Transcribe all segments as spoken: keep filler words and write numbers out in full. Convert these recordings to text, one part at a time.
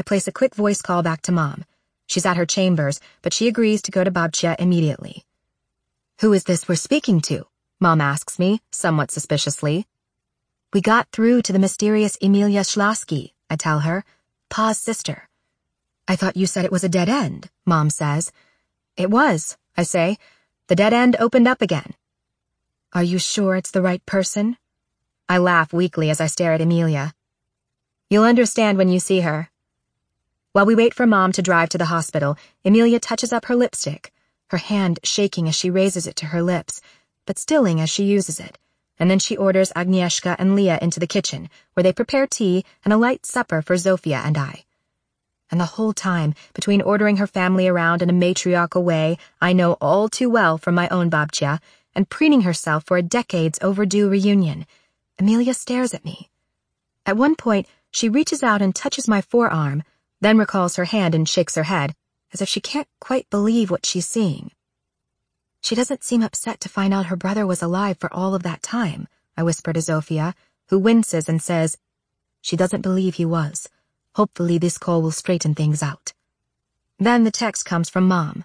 place a quick voice call back to Mom. She's at her chambers, but she agrees to go to Babcia immediately. "Who is this we're speaking to?" Mom asks me, somewhat suspiciously. "We got through to the mysterious Emilia Schlasky," I tell her, Pa's sister. "I thought you said it was a dead end," Mom says. "It was," I say. "The dead end opened up again." "Are you sure it's the right person?" I laugh weakly as I stare at Emilia. "You'll understand when you see her." While we wait for Mom to drive to the hospital, Emilia touches up her lipstick, her hand shaking as she raises it to her lips, but stilling as she uses it, and then she orders Agnieszka and Leah into the kitchen, where they prepare tea and a light supper for Zofia and I. And the whole time, between ordering her family around in a matriarchal way I know all too well from my own Babcia, and preening herself for a decades overdue reunion, Emilia stares at me. At one point, she reaches out and touches my forearm, then recalls her hand and shakes her head, as if she can't quite believe what she's seeing. "She doesn't seem upset to find out her brother was alive for all of that time," I whisper to Zofia, who winces and says, "She doesn't believe he was. Hopefully this call will straighten things out." Then the text comes from Mom.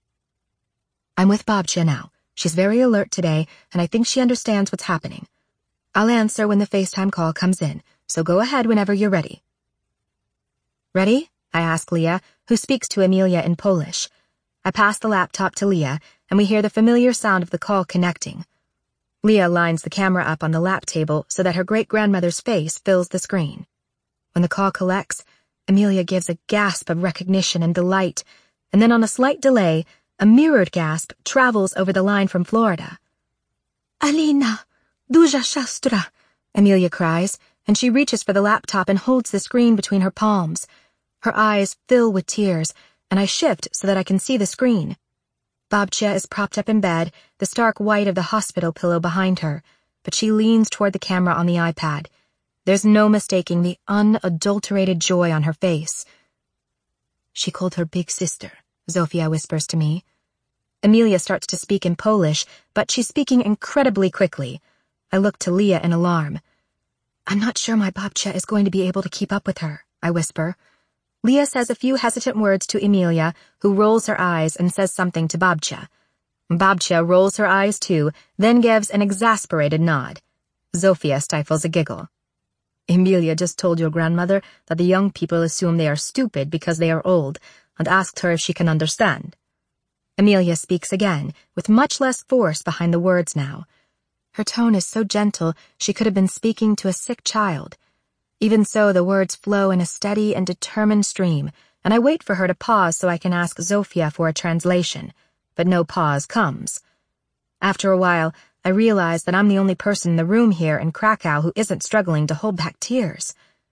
"I'm with Babcia now. She's very alert today, and I think she understands what's happening. I'll answer when the FaceTime call comes in, so go ahead whenever you're ready." "Ready?" I ask Leah, who speaks to Emilia in Polish. I pass the laptop to Leah, and we hear the familiar sound of the call connecting. Leah lines the camera up on the lap table so that her great-grandmother's face fills the screen. When the call collects, Emilia gives a gasp of recognition and delight, and then on a slight delay, a mirrored gasp travels over the line from Florida. "Alina, duża siostra," Emilia cries, and she reaches for the laptop and holds the screen between her palms. Her eyes fill with tears, and I shift so that I can see the screen. Babcia is propped up in bed, the stark white of the hospital pillow behind her, but she leans toward the camera on the iPad. There's no mistaking the unadulterated joy on her face. "She called her big sister," Zofia whispers to me. Emilia starts to speak in Polish, but she's speaking incredibly quickly. I look to Leah in alarm. "I'm not sure my Babcia is going to be able to keep up with her," I whisper. Leah says a few hesitant words to Emilia, who rolls her eyes and says something to Babcia. Babcia rolls her eyes too, then gives an exasperated nod. Zofia stifles a giggle. "Emilia just told your grandmother that the young people assume they are stupid because they are old, and asked her if she can understand." Emilia speaks again, with much less force behind the words now. Her tone is so gentle she could have been speaking to a sick child. Even so, the words flow in a steady and determined stream, and I wait for her to pause so I can ask Zofia for a translation, but no pause comes. After a while, I realize that I'm the only person in the room here in Krakow who isn't struggling to hold back tears.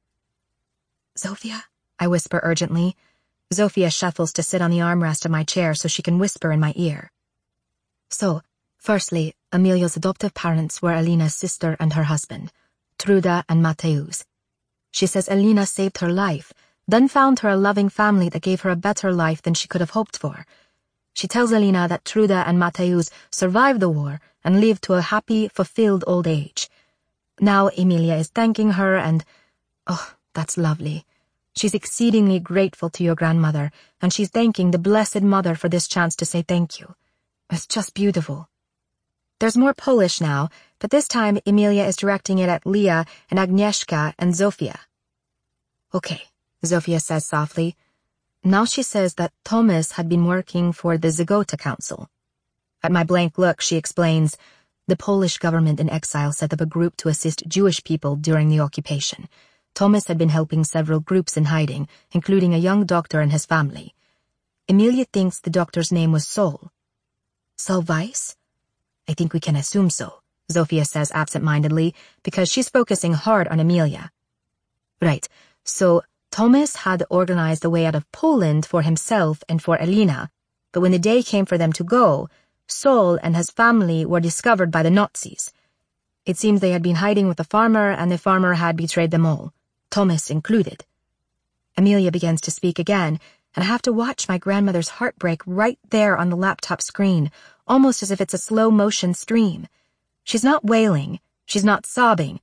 "Zofia?" I whisper urgently. Zofia shuffles to sit on the armrest of my chair so she can whisper in my ear. "So, firstly, Emilia's adoptive parents were Alina's sister and her husband, Truda and Mateusz. She says Alina saved her life, then found her a loving family that gave her a better life than she could have hoped for. She tells Alina that Truda and Mateusz survived the war and lived to a happy, fulfilled old age. Now Emilia is thanking her and, oh, that's lovely. She's exceedingly grateful to your grandmother, and she's thanking the Blessed Mother for this chance to say thank you. It's just beautiful." There's more Polish now, but this time Emilia is directing it at Leah and Agnieszka and Zofia. "Okay," Zofia says softly. Now she says that Thomas had been working for the Zygota Council. At my blank look, she explains, "The Polish government in exile set up a group to assist Jewish people during the occupation. Thomas had been helping several groups in hiding, including a young doctor and his family. Emilia thinks the doctor's name was Saul." "Saul Weiss?" "I think we can assume so," Zofia says absent-mindedly, because she's focusing hard on Emilia. "Right, so Thomas had organized a way out of Poland for himself and for Alina, but when the day came for them to go, Saul and his family were discovered by the Nazis. It seems they had been hiding with the farmer, and the farmer had betrayed them all, Thomas included." Emilia begins to speak again, and I have to watch my grandmother's heart break right there on the laptop screen, almost as if it's a slow-motion stream. She's not wailing, she's not sobbing.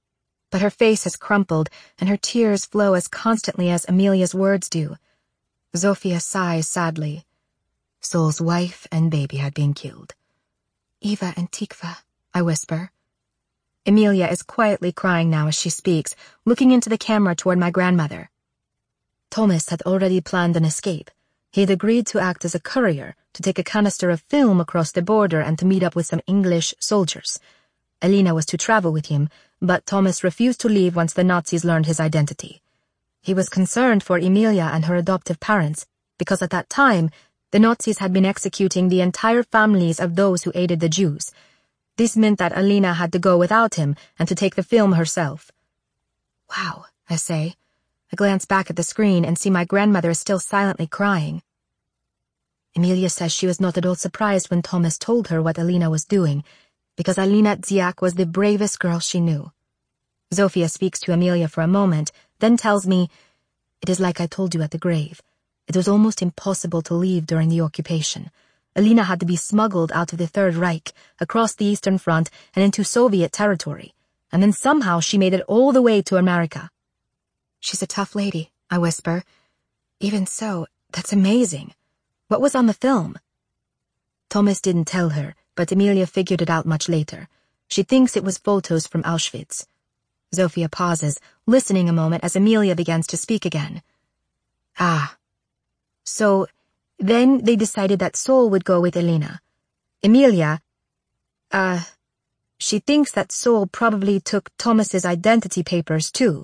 but her face has crumpled and her tears flow as constantly as Emilia's words do. Zofia sighs sadly. Sol's wife and baby had been killed. Eva and Tikva, I whisper. Emilia is quietly crying now as she speaks, looking into the camera toward my grandmother. Thomas had already planned an escape. He had agreed to act as a courier, to take a canister of film across the border and to meet up with some English soldiers. Elena was to travel with him, but Thomas refused to leave once the Nazis learned his identity. He was concerned for Emilia and her adoptive parents, because at that time, the Nazis had been executing the entire families of those who aided the Jews. This meant that Elena had to go without him and to take the film herself. Wow, I say. I glance back at the screen and see my grandmother is still silently crying. Emilia says she was not at all surprised when Thomas told her what Elena was doing, because Alina Dziak was the bravest girl she knew. Zofia speaks to Emilia for a moment, then tells me, "It is like I told you at the grave. It was almost impossible to leave during the occupation. Elena had to be smuggled out of the Third Reich, across the Eastern Front, and into Soviet territory, and then somehow she made it all the way to America." "She's a tough lady," I whisper. "Even so, that's amazing. What was on the film?" Thomas didn't tell her, but Emilia figured it out much later. She thinks it was photos from Auschwitz. Zofia pauses, listening a moment as Emilia begins to speak again. Ah. So, then they decided that Sol would go with Elena. Emilia, uh, she thinks that Sol probably took Thomas's identity papers too.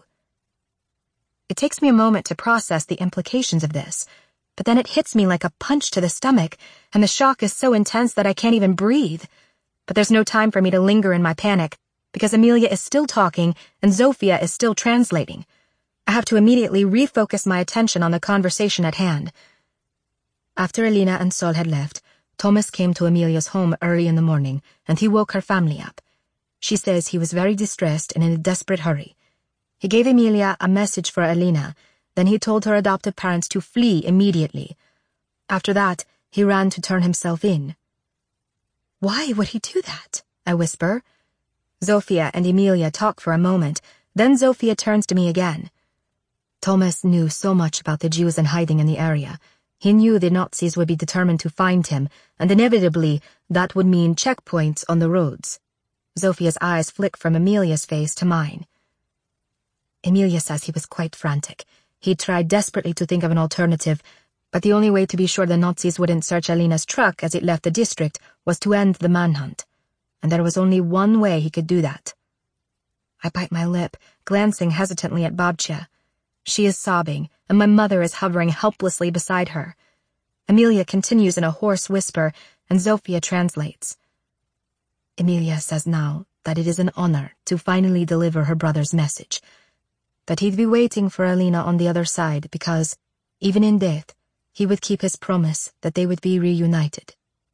It takes me a moment to process the implications of this, but then it hits me like a punch to the stomach, and the shock is so intense that I can't even breathe. But there's no time for me to linger in my panic, because Emilia is still talking and Zofia is still translating. I have to immediately refocus my attention on the conversation at hand. After Elena and Sol had left, Thomas came to Emilia's home early in the morning, and he woke her family up. She says he was very distressed and in a desperate hurry. He gave Emilia a message for Elena, then he told her adoptive parents to flee immediately. After that, he ran to turn himself in. "Why would he do that?" I whisper. Zofia and Emilia talk for a moment, then Zofia turns to me again. Thomas knew so much about the Jews in hiding in the area. He knew the Nazis would be determined to find him, and inevitably that would mean checkpoints on the roads. Zofia's eyes flick from Emilia's face to mine. Emilia says he was quite frantic. He tried desperately to think of an alternative, but the only way to be sure the Nazis wouldn't search Elena's truck as it left the district was to end the manhunt. And there was only one way he could do that. I bite my lip, glancing hesitantly at Babcia. She is sobbing, and my mother is hovering helplessly beside her. Emilia continues in a hoarse whisper, and Zofia translates. Emilia says now that it is an honor to finally deliver her brother's message, that he'd be waiting for Elena on the other side because, even in death, he would keep his promise that they would be reunited.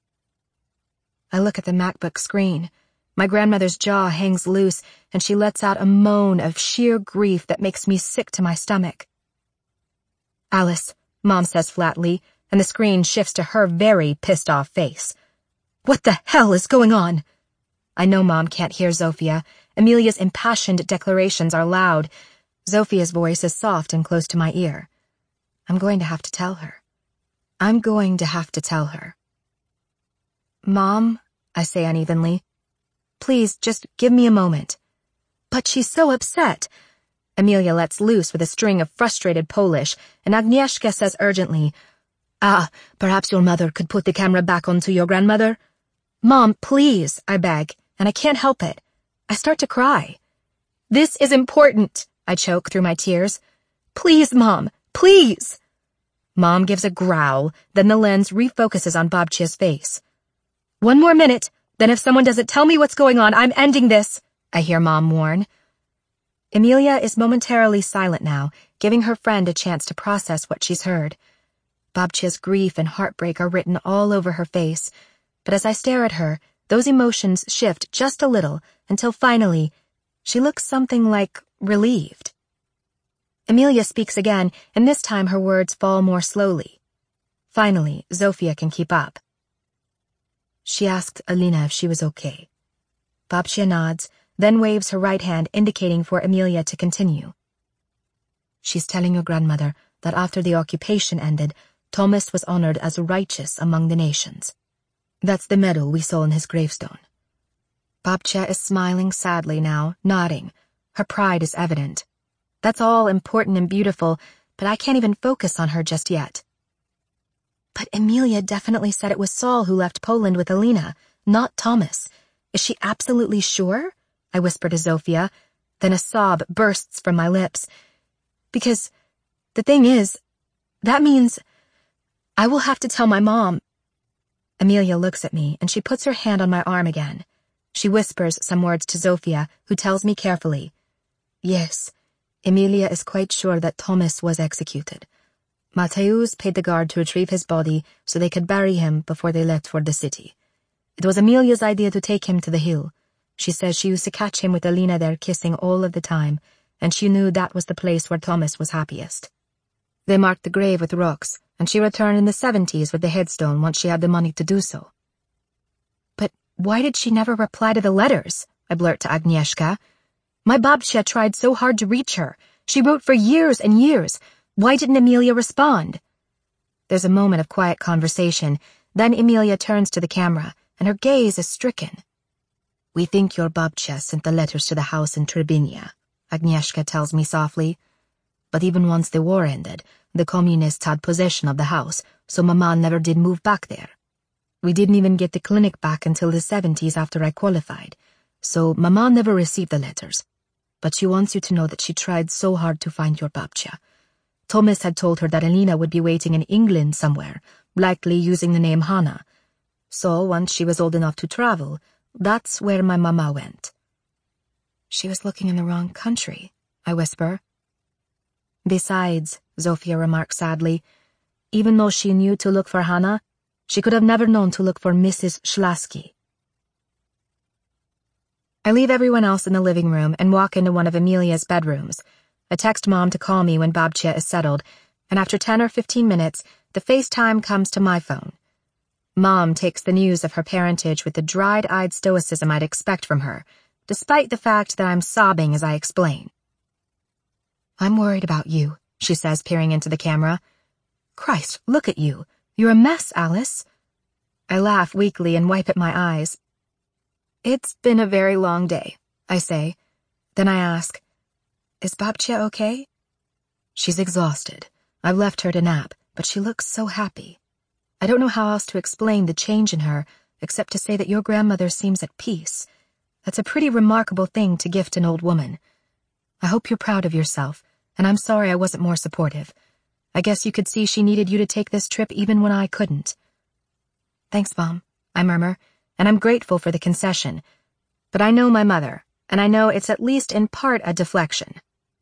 I look at the MacBook screen. My grandmother's jaw hangs loose, and she lets out a moan of sheer grief that makes me sick to my stomach. "Alice," Mom says flatly, and the screen shifts to her very pissed-off face. "What the hell is going on?" I know Mom can't hear Zofia. Emilia's impassioned declarations are loud. Zofia's voice is soft and close to my ear. I'm going to have to tell her. I'm going to have to tell her. "Mom," I say unevenly. "Please, just give me a moment." But she's so upset. Emilia lets loose with a string of frustrated Polish, and Agnieszka says urgently, "Ah, perhaps your mother could put the camera back onto your grandmother?" "Mom, please," I beg, and I can't help it. I start to cry. "This is important," I choke through my tears. "Please, Mom, please." Mom gives a growl, then the lens refocuses on Babcia's face. "One more minute, then if someone doesn't tell me what's going on, I'm ending this," I hear Mom warn. Emilia is momentarily silent now, giving her friend a chance to process what she's heard. Babcia's grief and heartbreak are written all over her face, but as I stare at her, those emotions shift just a little until finally, she looks something like relieved. Emilia speaks again, and this time her words fall more slowly. Finally, Zofia can keep up. "She asked Elena if she was okay." Babcia nods, then waves her right hand indicating for Emilia to continue. She's telling your grandmother that after the occupation ended, Thomas was honored as righteous among the nations. That's the medal we saw on his gravestone. Babcia is smiling sadly now, nodding. Her pride is evident. That's all important and beautiful, but I can't even focus on her just yet. But Emilia definitely said it was Saul who left Poland with Alina, not Thomas. Is she absolutely sure? I whisper to Zofia. Then a sob bursts from my lips. Because the thing is, that means I will have to tell my mom. Emilia looks at me, and she puts her hand on my arm again. She whispers some words to Zofia, who tells me carefully. Yes, Emilia is quite sure that Thomas was executed. Mateusz paid the guard to retrieve his body so they could bury him before they left for the city. It was Emilia's idea to take him to the hill. She says she used to catch him with Alina there kissing all of the time, and she knew that was the place where Thomas was happiest. They marked the grave with rocks, and she returned in the seventies with the headstone once she had the money to do so. But why did she never reply to the letters? I blurt to Agnieszka. My Babcia tried so hard to reach her. She wrote for years and years. Why didn't Emilia respond? There's a moment of quiet conversation, then Emilia turns to the camera, and her gaze is stricken. We think your Babcia sent the letters to the house in Trebinia, Agnieszka tells me softly. But even once the war ended, the communists had possession of the house, so Mama never did move back there. We didn't even get the clinic back until the seventies after I qualified, so Mama never received the letters. But she wants you to know that she tried so hard to find your Babcia. Thomas had told her that Alina would be waiting in England somewhere, likely using the name Hannah. So once she was old enough to travel, that's where my Mama went. She was looking in the wrong country, I whisper. Besides, Zofia remarks sadly, even though she knew to look for Hannah, she could have never known to look for Missus Szlaski. I leave everyone else in the living room and walk into one of Emilia's bedrooms. I text Mom to call me when Babcia is settled, and after ten or fifteen minutes, the FaceTime comes to my phone. Mom takes the news of her parentage with the dried-eyed stoicism I'd expect from her, despite the fact that I'm sobbing as I explain. I'm worried about you, she says, peering into the camera. Christ, look at you. You're a mess, Alice. I laugh weakly and wipe at my eyes. It's been a very long day, I say. Then I ask, is Babcia okay? She's exhausted. I've left her to nap, but she looks so happy. I don't know how else to explain the change in her, except to say that your grandmother seems at peace. That's a pretty remarkable thing to gift an old woman. I hope you're proud of yourself, and I'm sorry I wasn't more supportive. I guess you could see she needed you to take this trip even when I couldn't. Thanks, Mom, I murmur, and I'm grateful for the concession. But I know my mother, and I know it's at least in part a deflection.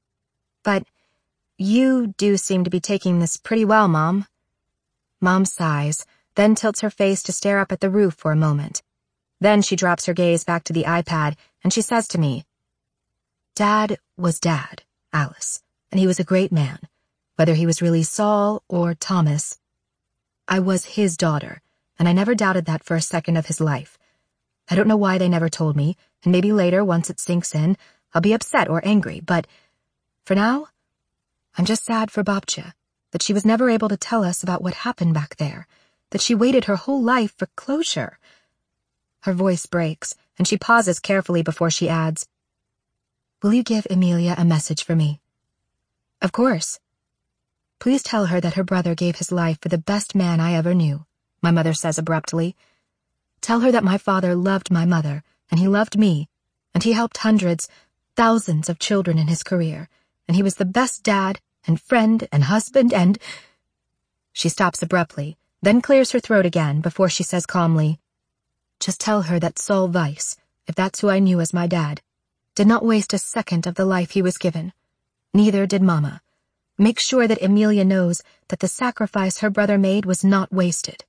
But you do seem to be taking this pretty well, Mom. Mom sighs, then tilts her face to stare up at the roof for a moment. Then she drops her gaze back to the iPad, and she says to me, Dad was Dad, Alice, and he was a great man, whether he was really Saul or Thomas. I was his daughter, and I never doubted that for a second of his life. I don't know why they never told me, and maybe later, once it sinks in, I'll be upset or angry, but for now, I'm just sad for Babcia, that she was never able to tell us about what happened back there, that she waited her whole life for closure. Her voice breaks, and she pauses carefully before she adds, Will you give Emilia a message for me? Of course. Please tell her that her brother gave his life for the best man I ever knew, my mother says abruptly. Tell her that my father loved my mother, and he loved me, and he helped hundreds, thousands of children in his career, and he was the best dad and friend and husband and... She stops abruptly, then clears her throat again before she says calmly, Just tell her that Saul Weiss, if that's who I knew as my dad, did not waste a second of the life he was given. Neither did Mama. Make sure that Emilia knows that the sacrifice her brother made was not wasted.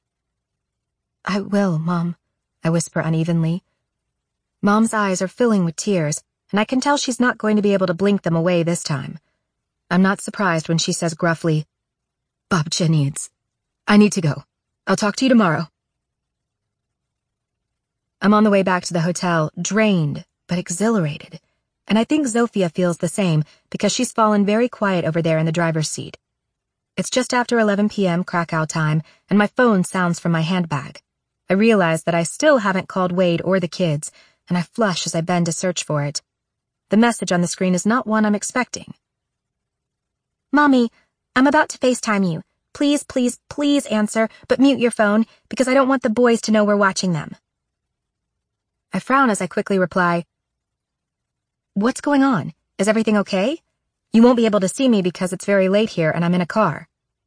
I will, Mom, I whisper unevenly. Mom's eyes are filling with tears, and I can tell she's not going to be able to blink them away this time. I'm not surprised when she says gruffly, Babcia needs. I need to go. I'll talk to you tomorrow. I'm on the way back to the hotel, drained, but exhilarated. And I think Zofia feels the same because she's fallen very quiet over there in the driver's seat. It's just after eleven p m Krakow time, and my phone sounds from my handbag. I realize that I still haven't called Wade or the kids, and I flush as I bend to search for it. The message on the screen is not one I'm expecting. Mommy, I'm about to FaceTime you. Please, please, please answer, but mute your phone, because I don't want the boys to know we're watching them. I frown as I quickly reply, What's going on? Is everything okay? You won't be able to see me because it's very late here and I'm in a car.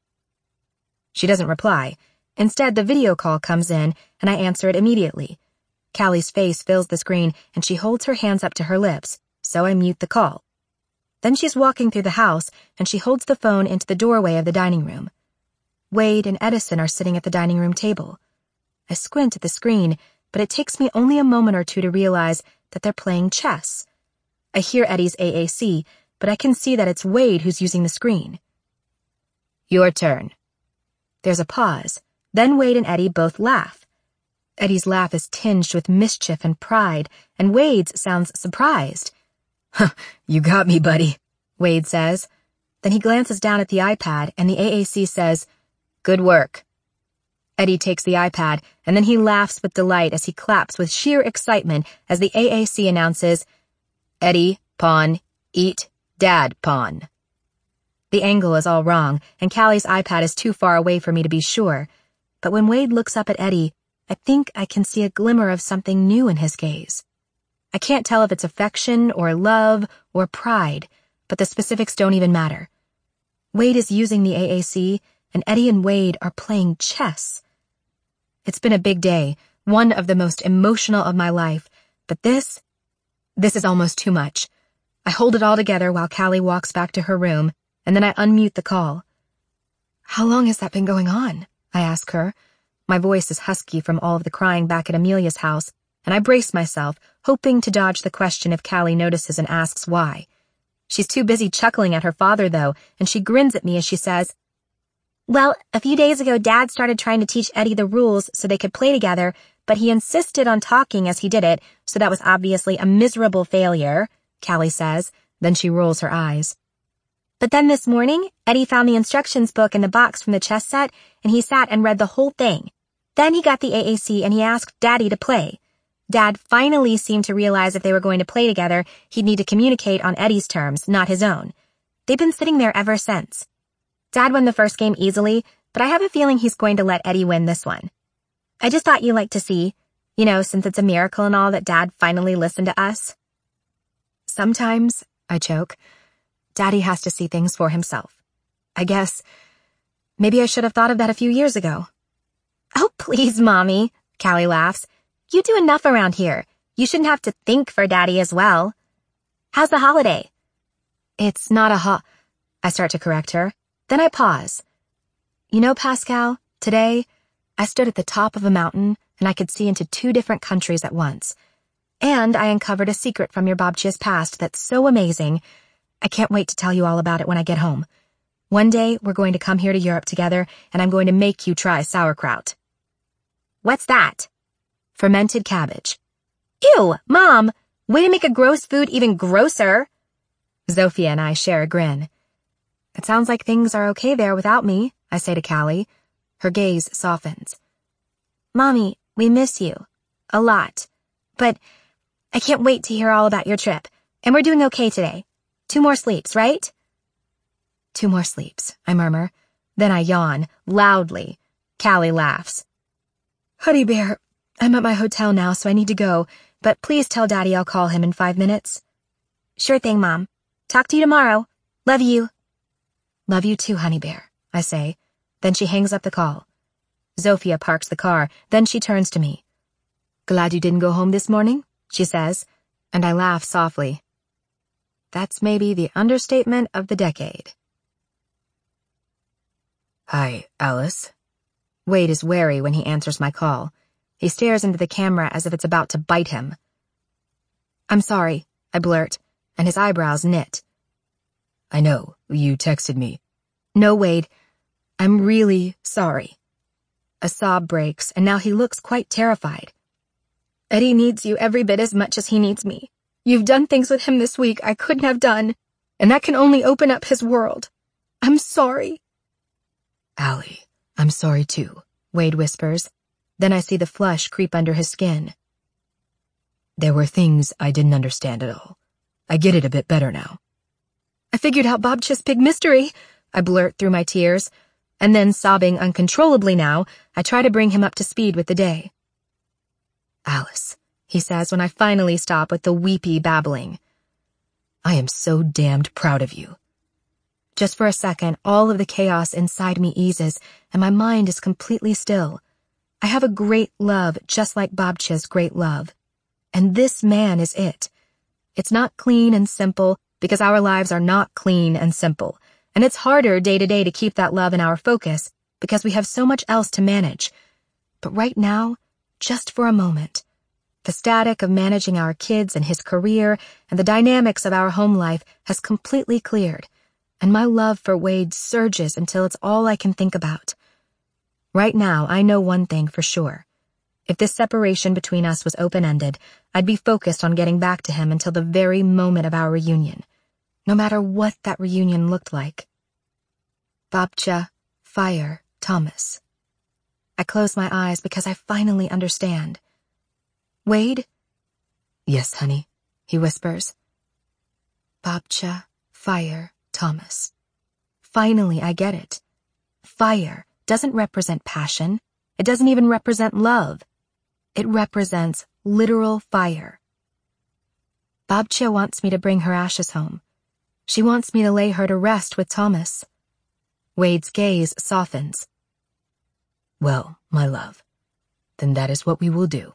She doesn't reply. Instead, the video call comes in, and I answer it immediately. Callie's face fills the screen, and she holds her hands up to her lips, so I mute the call. Then she's walking through the house, and she holds the phone into the doorway of the dining room. Wade and Edison are sitting at the dining room table. I squint at the screen, but it takes me only a moment or two to realize that they're playing chess. I hear Eddie's A A C, but I can see that it's Wade who's using the screen. Your turn. There's a pause. Then Wade and Eddie both laugh. Eddie's laugh is tinged with mischief and pride, and Wade's sounds surprised. Huh, you got me, buddy, Wade says. Then he glances down at the iPad, and the A A C says, Good work. Eddie takes the iPad, and then he laughs with delight as he claps with sheer excitement as the A A C announces, Eddie, pawn, eat, dad, pawn. The angle is all wrong, and Callie's iPad is too far away for me to be sure. But when Wade looks up at Eddie, I think I can see a glimmer of something new in his gaze. I can't tell if it's affection or love or pride, but the specifics don't even matter. Wade is using the A A C, and Eddie and Wade are playing chess. It's been a big day, one of the most emotional of my life, but this, this is almost too much. I hold it all together while Callie walks back to her room, and then I unmute the call. How long has that been going on? I ask her. My voice is husky from all of the crying back at Amelia's house, and I brace myself, hoping to dodge the question if Callie notices and asks why. She's too busy chuckling at her father, though, and she grins at me as she says, Well, a few days ago Dad started trying to teach Eddie the rules so they could play together, but he insisted on talking as he did it, so that was obviously a miserable failure, Callie says. Then she rolls her eyes. But then this morning, Eddie found the instructions book in the box from the chess set, and he sat and read the whole thing. Then he got the A A C and he asked Daddy to play. Dad finally seemed to realize if they were going to play together, he'd need to communicate on Eddie's terms, not his own. They've been sitting there ever since. Dad won the first game easily, but I have a feeling he's going to let Eddie win this one. I just thought you'd like to see, you know, since it's a miracle and all that Dad finally listened to us. Sometimes, I choke, Daddy has to see things for himself. I guess, maybe I should have thought of that a few years ago. Oh, please, Mommy, Callie laughs. You do enough around here. You shouldn't have to think for Daddy as well. How's the holiday? It's not a ho- I start to correct her. Then I pause. You know, Pascal, today, I stood at the top of a mountain and I could see into two different countries at once. And I uncovered a secret from your Babcia's past that's so amazing. I can't wait to tell you all about it when I get home. One day, we're going to come here to Europe together, and I'm going to make you try sauerkraut. What's that? Fermented cabbage. Ew, Mom! Way to make a gross food even grosser. Zofia and I share a grin. It sounds like things are okay there without me, I say to Callie. Her gaze softens. Mommy, we miss you. A lot. But I can't wait to hear all about your trip. And we're doing okay today. Two more sleeps, right? Two more sleeps, I murmur. Then I yawn, loudly. Callie laughs. Honey Bear, I'm at my hotel now, so I need to go, but please tell Daddy I'll call him in five minutes. Sure thing, Mom. Talk to you tomorrow. Love you. Love you too, Honey Bear, I say. Then she hangs up the call. Zofia parks the car, then she turns to me. Glad you didn't go home this morning, she says, and I laugh softly. That's maybe the understatement of the decade. Hi, Alice. Wade is wary when he answers my call. He stares into the camera as if it's about to bite him. I'm sorry, I blurt, and his eyebrows knit. I know, you texted me. No, Wade, I'm really sorry. A sob breaks, and now he looks quite terrified. Eddie needs you every bit as much as he needs me. You've done things with him this week I couldn't have done, and that can only open up his world. I'm sorry. Allie, I'm sorry too, Wade whispers. Then I see the flush creep under his skin. There were things I didn't understand at all. I get it a bit better now. I figured out Babcha's big mystery, I blurt through my tears, and then, sobbing uncontrollably now, I try to bring him up to speed with the day. Alice, he says when I finally stop with the weepy babbling. I am so damned proud of you. Just for a second, all of the chaos inside me eases, and my mind is completely still. I have a great love just like Babcha's great love. And this man is it. It's not clean and simple because our lives are not clean and simple, and it's harder day to day to keep that love in our focus because we have so much else to manage. But right now, just for a moment, the static of managing our kids and his career and the dynamics of our home life has completely cleared, and my love for Wade surges until it's all I can think about. Right now, I know one thing for sure. If this separation between us was open-ended, I'd be focused on getting back to him until the very moment of our reunion, no matter what that reunion looked like. Babcha, Fire, Thomas. I close my eyes because I finally understand. Wade? Yes, honey, he whispers. Babcha, Fire, Thomas. Finally, I get it. Fire doesn't represent passion. It doesn't even represent love. It represents literal fire. Babcha wants me to bring her ashes home. She wants me to lay her to rest with Thomas. Wade's gaze softens. Well, my love, then that is what we will do.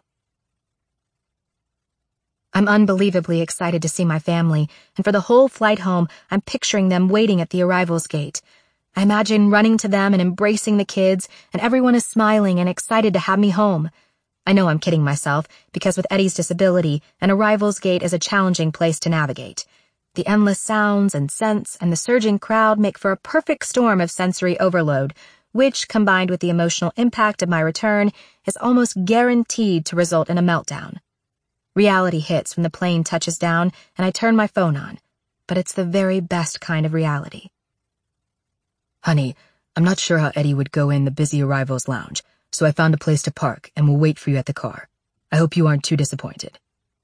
I'm unbelievably excited to see my family, and for the whole flight home, I'm picturing them waiting at the arrivals gate. I imagine running to them and embracing the kids, and everyone is smiling and excited to have me home. I know I'm kidding myself, because with Eddie's disability, an arrivals gate is a challenging place to navigate. The endless sounds and scents and the surging crowd make for a perfect storm of sensory overload, which, combined with the emotional impact of my return, is almost guaranteed to result in a meltdown. Reality hits when the plane touches down, and I turn my phone on, but it's the very best kind of reality. Honey, I'm not sure how Eddie would go in the busy arrivals lounge, so I found a place to park and will wait for you at the car. I hope you aren't too disappointed.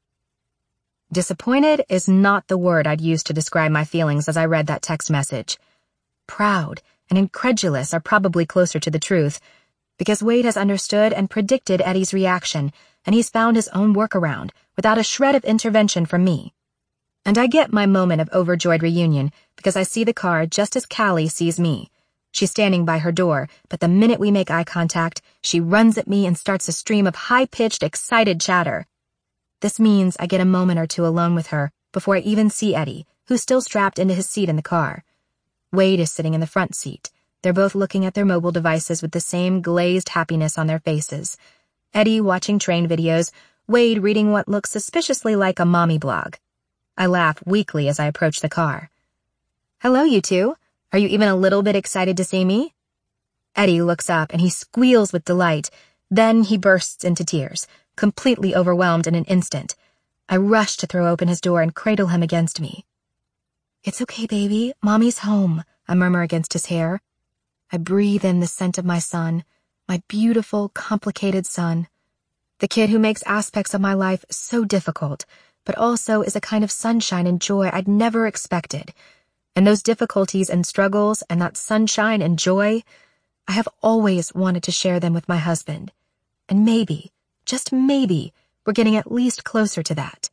Disappointed is not the word I'd use to describe my feelings as I read that text message. Proud and incredulous are probably closer to the truth, because Wade has understood and predicted Eddie's reaction, and he's found his own workaround without a shred of intervention from me. And I get my moment of overjoyed reunion because I see the car just as Callie sees me. She's standing by her door, but the minute we make eye contact, she runs at me and starts a stream of high-pitched, excited chatter. This means I get a moment or two alone with her before I even see Eddie, who's still strapped into his seat in the car. Wade is sitting in the front seat. They're both looking at their mobile devices with the same glazed happiness on their faces. Eddie watching train videos, Wade reading what looks suspiciously like a mommy blog. I laugh weakly as I approach the car. Hello, you two. Are you even a little bit excited to see me? Eddie looks up and he squeals with delight. Then he bursts into tears, completely overwhelmed in an instant. I rush to throw open his door and cradle him against me. It's okay, baby. Mommy's home, I murmur against his hair. I breathe in the scent of my son, my beautiful, complicated son. The kid who makes aspects of my life so difficult, but also is a kind of sunshine and joy I'd never expected. And those difficulties and struggles and that sunshine and joy, I have always wanted to share them with my husband. And maybe, just maybe, we're getting at least closer to that.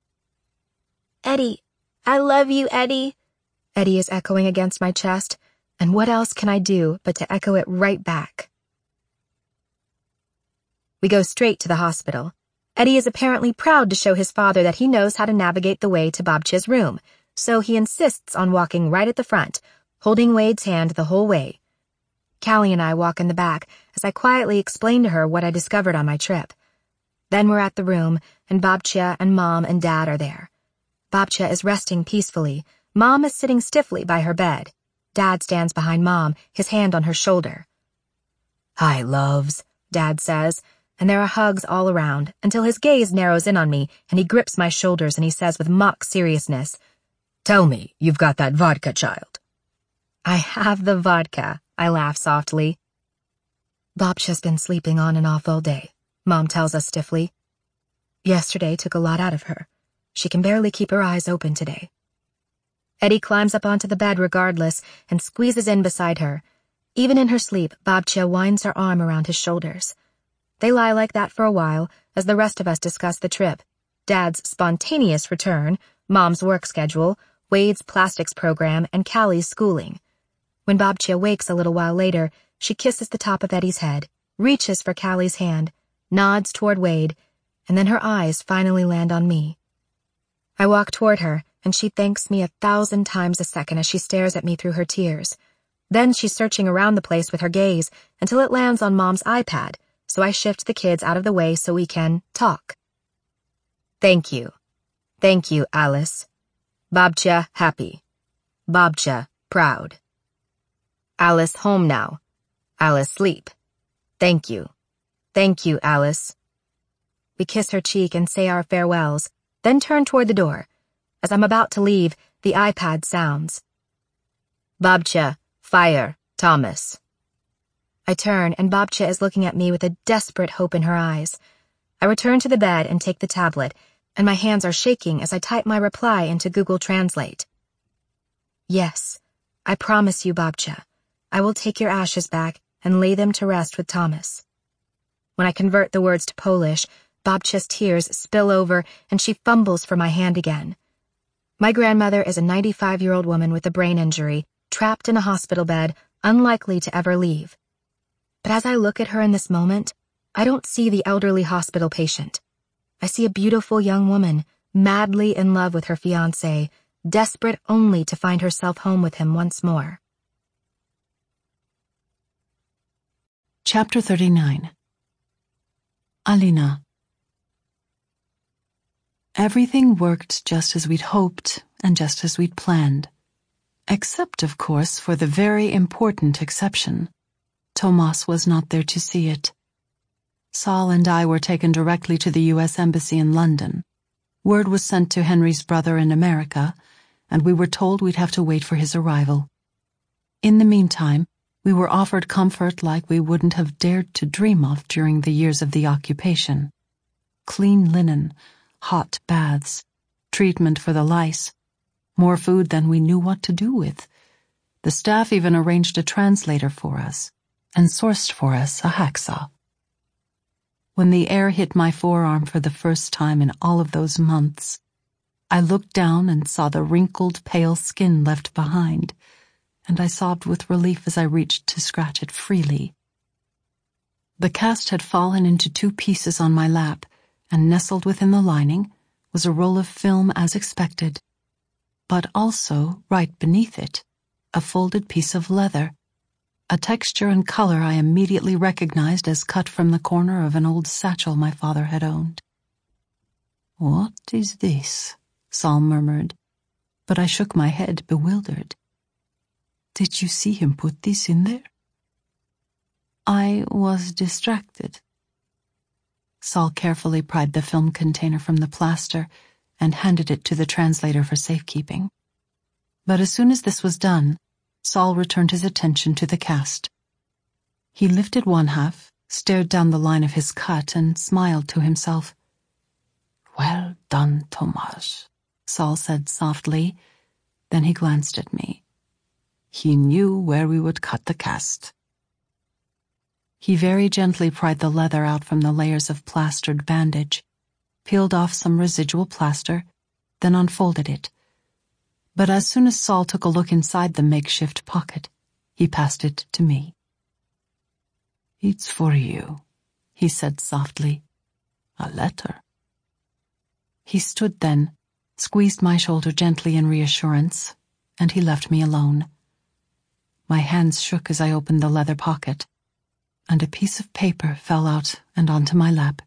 Eddie, I love you, Eddie. Eddie is echoing against my chest, and what else can I do but to echo it right back? We go straight to the hospital. Eddie is apparently proud to show his father that he knows how to navigate the way to Babcha's room, so he insists on walking right at the front, holding Wade's hand the whole way. Callie and I walk in the back as I quietly explain to her what I discovered on my trip. Then we're at the room, and Babcha and Mom and Dad are there. Babcha is resting peacefully. Mom is sitting stiffly by her bed. Dad stands behind Mom, his hand on her shoulder. Hi, loves, Dad says, and there are hugs all around, until his gaze narrows in on me, and he grips my shoulders and he says with mock seriousness, "Tell me you've got that vodka, child." "I have the vodka," I laugh softly. "Babcia's been sleeping on and off all day," Mom tells us stiffly. "Yesterday took a lot out of her. She can barely keep her eyes open today." Eddie climbs up onto the bed regardless and squeezes in beside her. Even in her sleep, Babcia winds her arm around his shoulders. They lie like that for a while as the rest of us discuss the trip, Dad's spontaneous return, Mom's work schedule, Wade's plastics program, and Callie's schooling. When Babcia wakes a little while later, she kisses the top of Eddie's head, reaches for Callie's hand, nods toward Wade, and then her eyes finally land on me. I walk toward her, and she thanks me a thousand times a second as she stares at me through her tears. Then she's searching around the place with her gaze until it lands on Mom's iPad, so I shift the kids out of the way so we can talk. "Thank you. Thank you, Alice. Babcia happy. Babcia proud. Alice home now. Alice sleep. Thank you. Thank you, Alice." We kiss her cheek and say our farewells, then turn toward the door. As I'm about to leave, the iPad sounds. "Babcia, fire, Thomas." I turn, and Babcia is looking at me with a desperate hope in her eyes. I return to the bed and take the tablet, and my hands are shaking as I type my reply into Google Translate. "Yes, I promise you, Babcia, I will take your ashes back and lay them to rest with Thomas." When I convert the words to Polish, Babcia's tears spill over and she fumbles for my hand again. My grandmother is a ninety-five-year-old woman with a brain injury, trapped in a hospital bed, unlikely to ever leave. But as I look at her in this moment, I don't see the elderly hospital patient. I see a beautiful young woman, madly in love with her fiancé, desperate only to find herself home with him once more. Chapter thirty-nine. Alina. Everything worked just as we'd hoped and just as we'd planned. Except, of course, for the very important exception. Tomas was not there to see it. Saul and I were taken directly to the U S Embassy in London. Word was sent to Henry's brother in America, and we were told we'd have to wait for his arrival. In the meantime, we were offered comfort like we wouldn't have dared to dream of during the years of the occupation. Clean linen, hot baths, treatment for the lice, more food than we knew what to do with. The staff even arranged a translator for us and sourced for us a hacksaw. When the air hit my forearm for the first time in all of those months, I looked down and saw the wrinkled, pale skin left behind, and I sobbed with relief as I reached to scratch it freely. The cast had fallen into two pieces on my lap, and nestled within the lining was a roll of film as expected, but also, right beneath it, a folded piece of leather, a texture and color I immediately recognized as cut from the corner of an old satchel my father had owned. "What is this?" Saul murmured, but I shook my head, bewildered. "Did you see him put this in there?" "I was distracted." Saul carefully pried the film container from the plaster and handed it to the translator for safekeeping. But as soon as this was done, Saul returned his attention to the cast. He lifted one half, stared down the line of his cut, and smiled to himself. "Well done, Tomas," Saul said softly. Then he glanced at me. He knew where we would cut the cast. He very gently pried the leather out from the layers of plastered bandage, peeled off some residual plaster, then unfolded it. But as soon as Saul took a look inside the makeshift pocket, he passed it to me. "It's for you," he said softly. "A letter." He stood then, squeezed my shoulder gently in reassurance, and he left me alone. My hands shook as I opened the leather pocket, and a piece of paper fell out and onto my lap.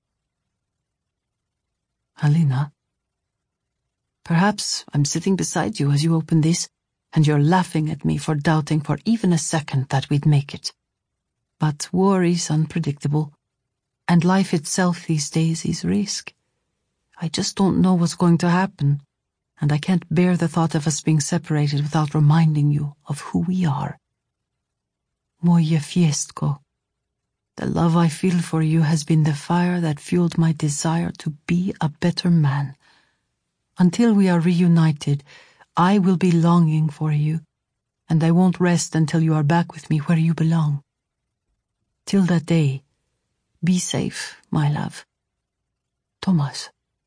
"Alina, perhaps I'm sitting beside you as you open this, and you're laughing at me for doubting for even a second that we'd make it. But war is unpredictable. And life itself these days is risk. I just don't know what's going to happen, and I can't bear the thought of us being separated without reminding you of who we are. Moje Fiestko. The love I feel for you has been the fire that fueled my desire to be a better man. Until we are reunited, I will be longing for you, and I won't rest until you are back with me where you belong. Till that day, be safe, my love. Tomas.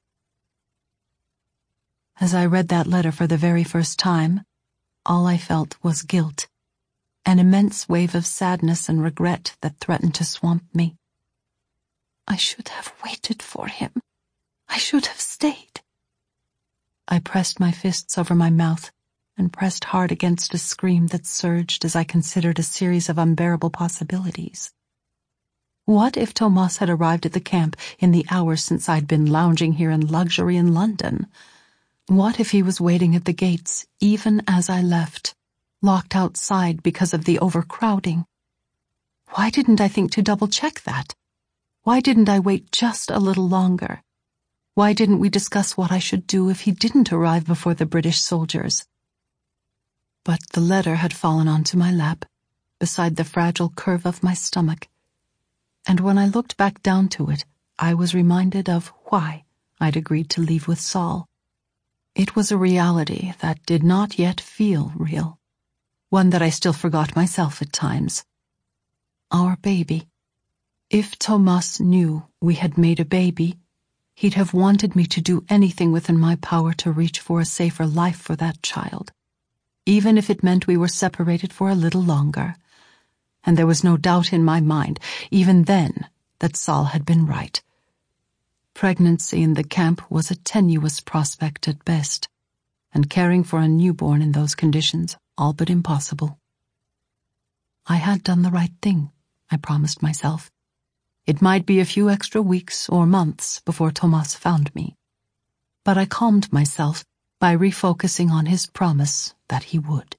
As I read that letter for the very first time, all I felt was guilt, an immense wave of sadness and regret that threatened to swamp me. I should have waited for him. I should have stayed. I pressed my fists over my mouth and pressed hard against a scream that surged as I considered a series of unbearable possibilities. What if Tomas had arrived at the camp in the hours since I'd been lounging here in luxury in London? What if he was waiting at the gates, even as I left, locked outside because of the overcrowding? Why didn't I think to double-check that? Why didn't I wait just a little longer? Why didn't we discuss what I should do if he didn't arrive before the British soldiers? But the letter had fallen onto my lap, beside the fragile curve of my stomach, and when I looked back down to it, I was reminded of why I'd agreed to leave with Saul. It was a reality that did not yet feel real, one that I still forgot myself at times. Our baby. If Tomas knew we had made a baby, he'd have wanted me to do anything within my power to reach for a safer life for that child, even if it meant we were separated for a little longer. And there was no doubt in my mind, even then, that Saul had been right. Pregnancy in the camp was a tenuous prospect at best, and caring for a newborn in those conditions all but impossible. I had done the right thing, I promised myself. It might be a few extra weeks or months before Tomas found me, but I calmed myself by refocusing on his promise that he would.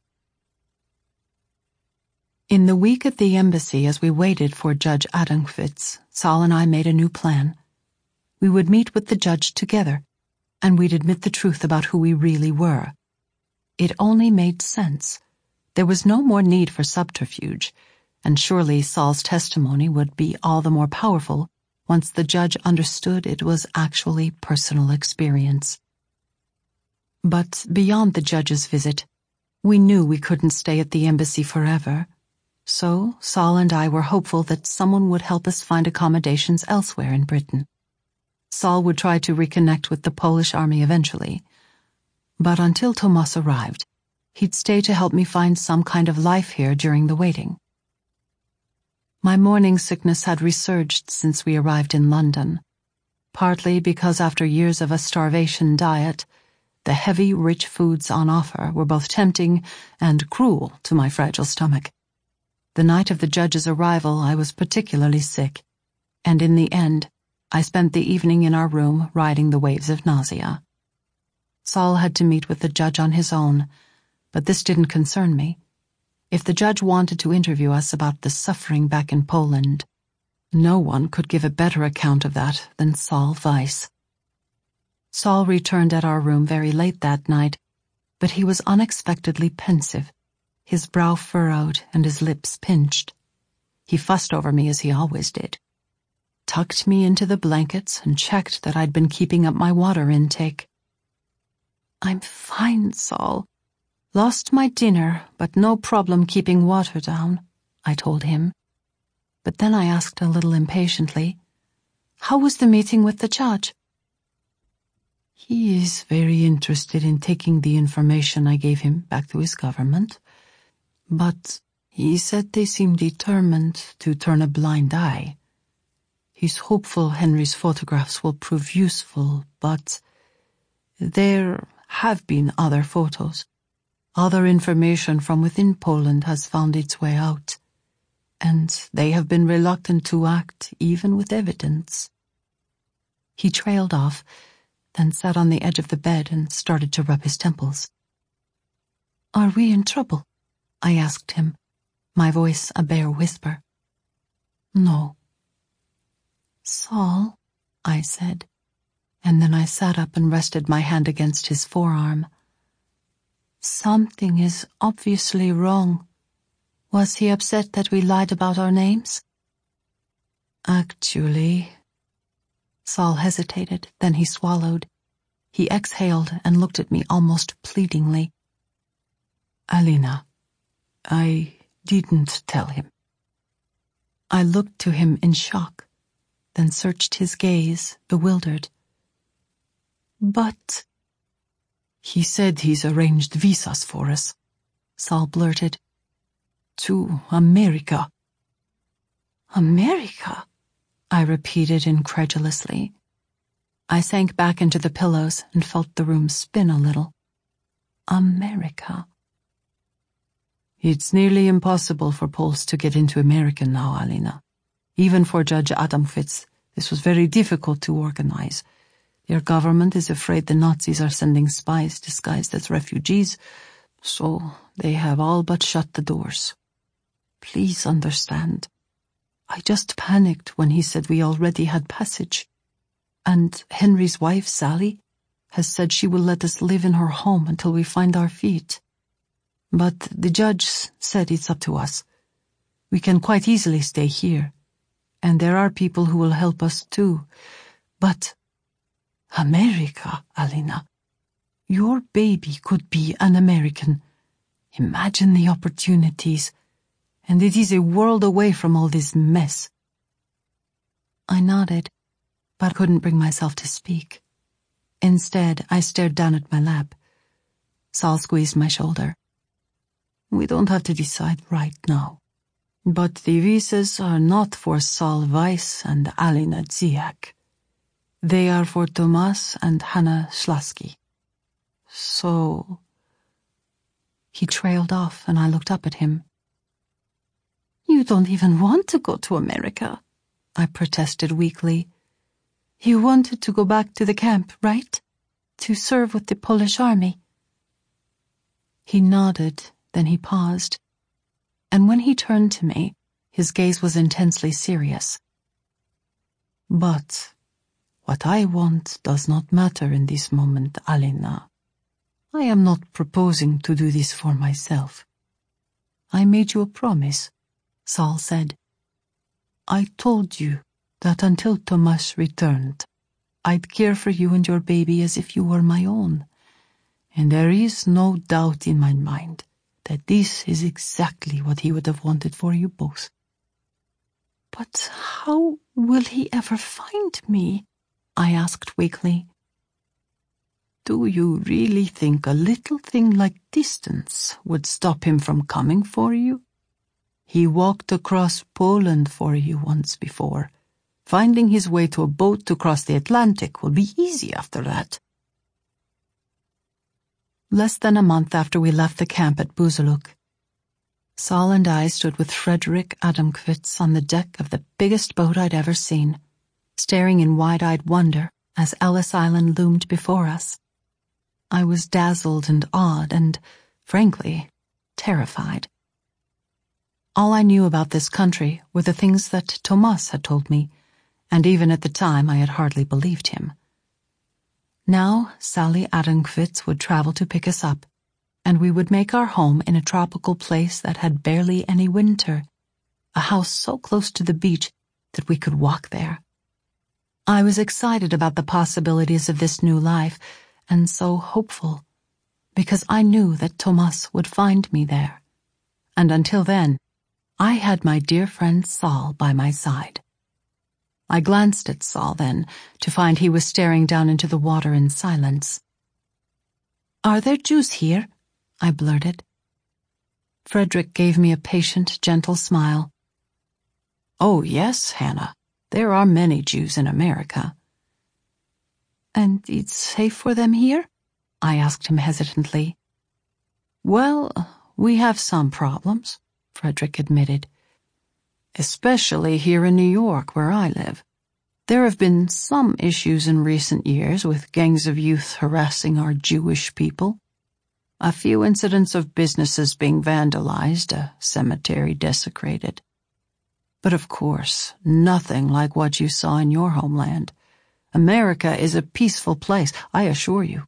In the week at the embassy, as we waited for Judge Adamkvitz, Saul and I made a new plan. We would meet with the judge together, and we'd admit the truth about who we really were. It only made sense. There was no more need for subterfuge, and surely Saul's testimony would be all the more powerful once the judge understood it was actually personal experience. But beyond the judge's visit, we knew we couldn't stay at the embassy forever. So Saul and I were hopeful that someone would help us find accommodations elsewhere in Britain. Saul would try to reconnect with the Polish army eventually, but until Tomas arrived, he'd stay to help me find some kind of life here during the waiting. My morning sickness had resurged since we arrived in London, partly because after years of a starvation diet, the heavy, rich foods on offer were both tempting and cruel to my fragile stomach. The night of the judge's arrival, I was particularly sick, and in the end, I spent the evening in our room riding the waves of nausea. Saul had to meet with the judge on his own, but this didn't concern me. If the judge wanted to interview us about the suffering back in Poland, no one could give a better account of that than Saul Weiss. Saul returned at our room very late that night, but he was unexpectedly pensive, his brow furrowed and his lips pinched. He fussed over me as he always did, tucked me into the blankets and checked that I'd been keeping up my water intake. "I'm fine, Saul. Lost my dinner, but no problem keeping water down," I told him. But then I asked a little impatiently, "How was the meeting with the judge?" "He is very interested in taking the information I gave him back to his government, but he said they seem determined to turn a blind eye. He's hopeful Henry's photographs will prove useful, but there have been other photos. Other information from within Poland has found its way out, and they have been reluctant to act even with evidence." He trailed off, then sat on the edge of the bed and started to rub his temples. "Are we in trouble?" I asked him, my voice a bare whisper. "No." "Saul," I said, and then I sat up and rested my hand against his forearm. "Something is obviously wrong. Was he upset that we lied about our names?" "Actually..." Saul hesitated, then he swallowed. He exhaled and looked at me almost pleadingly. "Alina, I didn't tell him." I looked to him in shock, then searched his gaze, bewildered. "But..." "He said he's arranged visas for us," Saul blurted. "To America." "America?" I repeated incredulously. I sank back into the pillows and felt the room spin a little. America. "It's nearly impossible for Poles to get into America now, Alina. Even for Judge Adamowicz, this was very difficult to organize. Their government is afraid the Nazis are sending spies disguised as refugees, so they have all but shut the doors. Please understand. I just panicked when he said we already had passage. And Henry's wife, Sally, has said she will let us live in her home until we find our feet. But the judge said it's up to us. We can quite easily stay here, and there are people who will help us too. But America, Alina, your baby could be an American. Imagine the opportunities, and it is a world away from all this mess." I nodded, but couldn't bring myself to speak. Instead, I stared down at my lap. Saul squeezed my shoulder. "We don't have to decide right now. But the visas are not for Saul Weiss and Alina Dziak. They are for Tomas and Hannah Schlasky. So..." He trailed off, and I looked up at him. "You don't even want to go to America," I protested weakly. "You wanted to go back to the camp, right? To serve with the Polish army." He nodded, then he paused, and when he turned to me, his gaze was intensely serious. "But what I want does not matter in this moment, Alina. I am not proposing to do this for myself. I made you a promise," Saul said. "I told you that until Tomas returned, I'd care for you and your baby as if you were my own, and there is no doubt in my mind that this is exactly what he would have wanted for you both." "But how will he ever find me?" I asked weakly. "Do you really think a little thing like distance would stop him from coming for you? He walked across Poland for you once before. Finding his way to a boat to cross the Atlantic will be easy after that." Less than a month after we left the camp at Buzaluk, Saul and I stood with Frederick Adamowicz on the deck of the biggest boat I'd ever seen, staring in wide-eyed wonder as Ellis Island loomed before us. I was dazzled and awed and, frankly, terrified. All I knew about this country were the things that Tomas had told me, and even at the time I had hardly believed him. Now Sally Adamowicz would travel to pick us up, and we would make our home in a tropical place that had barely any winter, a house so close to the beach that we could walk there. I was excited about the possibilities of this new life, and so hopeful, because I knew that Tomas would find me there, and until then, I had my dear friend Saul by my side. I glanced at Saul then, to find he was staring down into the water in silence. "Are there Jews here?" I blurted. Frederick gave me a patient, gentle smile. "Oh, yes, Hannah. There are many Jews in America." "And it's safe for them here?" I asked him hesitantly. "Well, we have some problems," Frederick admitted. "Especially here in New York, where I live. There have been some issues in recent years with gangs of youth harassing our Jewish people. A few incidents of businesses being vandalized, a cemetery desecrated. But of course, nothing like what you saw in your homeland. America is a peaceful place, I assure you.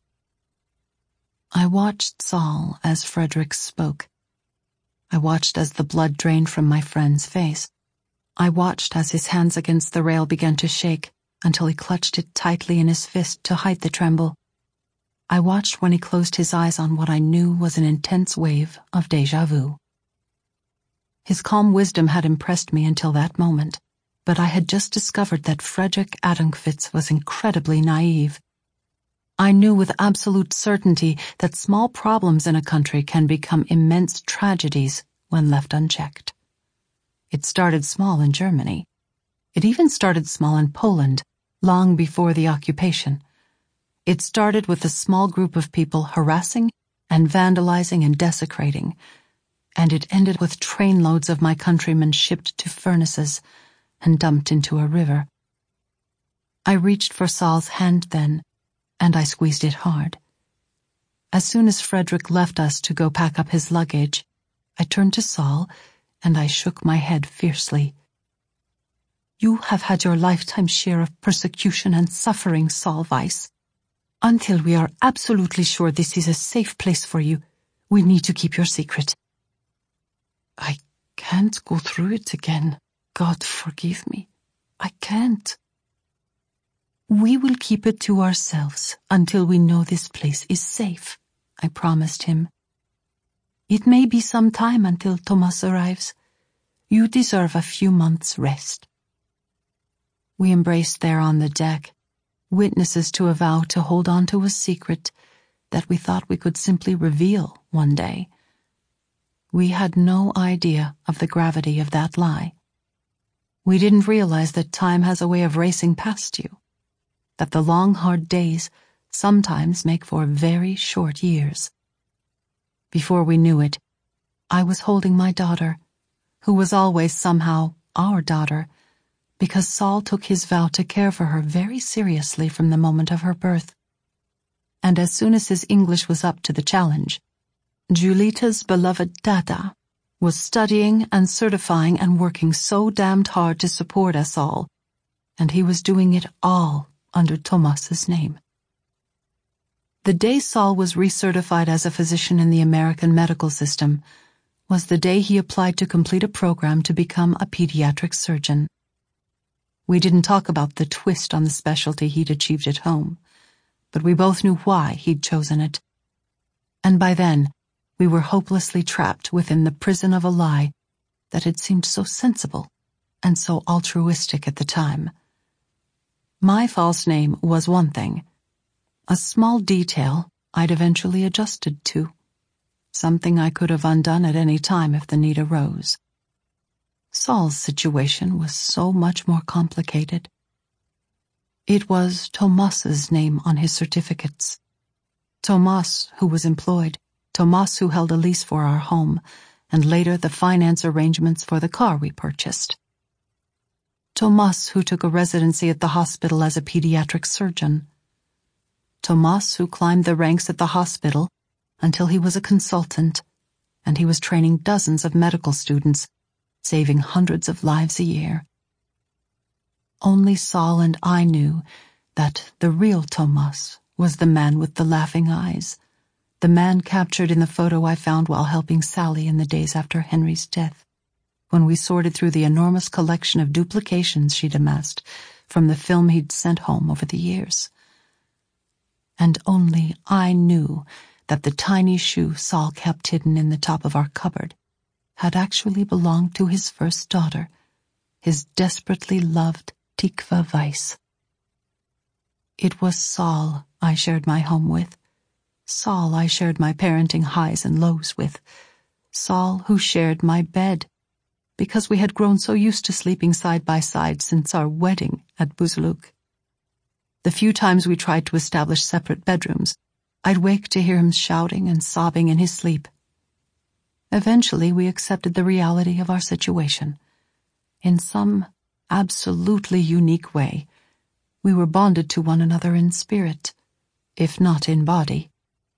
I watched Saul as Frederick spoke. I watched as the blood drained from my friend's face. I watched as his hands against the rail began to shake until he clutched it tightly in his fist to hide the tremble. I watched when he closed his eyes on what I knew was an intense wave of déjà vu. His calm wisdom had impressed me until that moment, but I had just discovered that Frederick Adamkvitz was incredibly naive. I knew with absolute certainty that small problems in a country can become immense tragedies when left unchecked. It started small in Germany. It even started small in Poland, long before the occupation. It started with a small group of people harassing and vandalizing and desecrating, and it ended with trainloads of my countrymen shipped to furnaces and dumped into a river. I reached for Saul's hand then, and I squeezed it hard. As soon as Frederick left us to go pack up his luggage, I turned to Saul, and I shook my head fiercely. You have had your lifetime share of persecution and suffering, Saul Weiss. Until we are absolutely sure this is a safe place for you, we need to keep your secret. I can't go through it again. God forgive me. I can't. We will keep it to ourselves until we know this place is safe, I promised him. It may be some time until Thomas arrives. You deserve a few months' rest. We embraced there on the deck, witnesses to a vow to hold on to a secret that we thought we could simply reveal one day. We had no idea of the gravity of that lie. We didn't realize that time has a way of racing past you, that the long, hard days sometimes make for very short years. Before we knew it, I was holding my daughter, who was always somehow our daughter, because Saul took his vow to care for her very seriously from the moment of her birth. And as soon as his English was up to the challenge, Julita's beloved Dada was studying and certifying and working so damned hard to support us all, and he was doing it all under Thomas's name. The day Saul was recertified as a physician in the American medical system was the day he applied to complete a program to become a pediatric surgeon. We didn't talk about the twist on the specialty he'd achieved at home, but we both knew why he'd chosen it. And by then, we were hopelessly trapped within the prison of a lie that had seemed so sensible and so altruistic at the time. My false name was one thing, a small detail I'd eventually adjusted to, something I could have undone at any time if the need arose. Saul's situation was so much more complicated. It was Tomas's name on his certificates. Tomas, who was employed, Tomas, who held a lease for our home, and later the finance arrangements for the car we purchased. Tomas, who took a residency at the hospital as a pediatric surgeon. Tomas, who climbed the ranks at the hospital until he was a consultant, and he was training dozens of medical students, saving hundreds of lives a year. Only Saul and I knew that the real Tomas was the man with the laughing eyes, the man captured in the photo I found while helping Sally in the days after Henry's death, when we sorted through the enormous collection of duplications she'd amassed from the film he'd sent home over the years. And only I knew that the tiny shoe Saul kept hidden in the top of our cupboard had actually belonged to his first daughter, his desperately loved Tikva Weiss. It was Saul I shared my home with, Saul I shared my parenting highs and lows with, Saul who shared my bed, because we had grown so used to sleeping side by side since our wedding at Buzluk. The few times we tried to establish separate bedrooms, I'd wake to hear him shouting and sobbing in his sleep. Eventually we accepted the reality of our situation. In some absolutely unique way, we were bonded to one another in spirit, if not in body.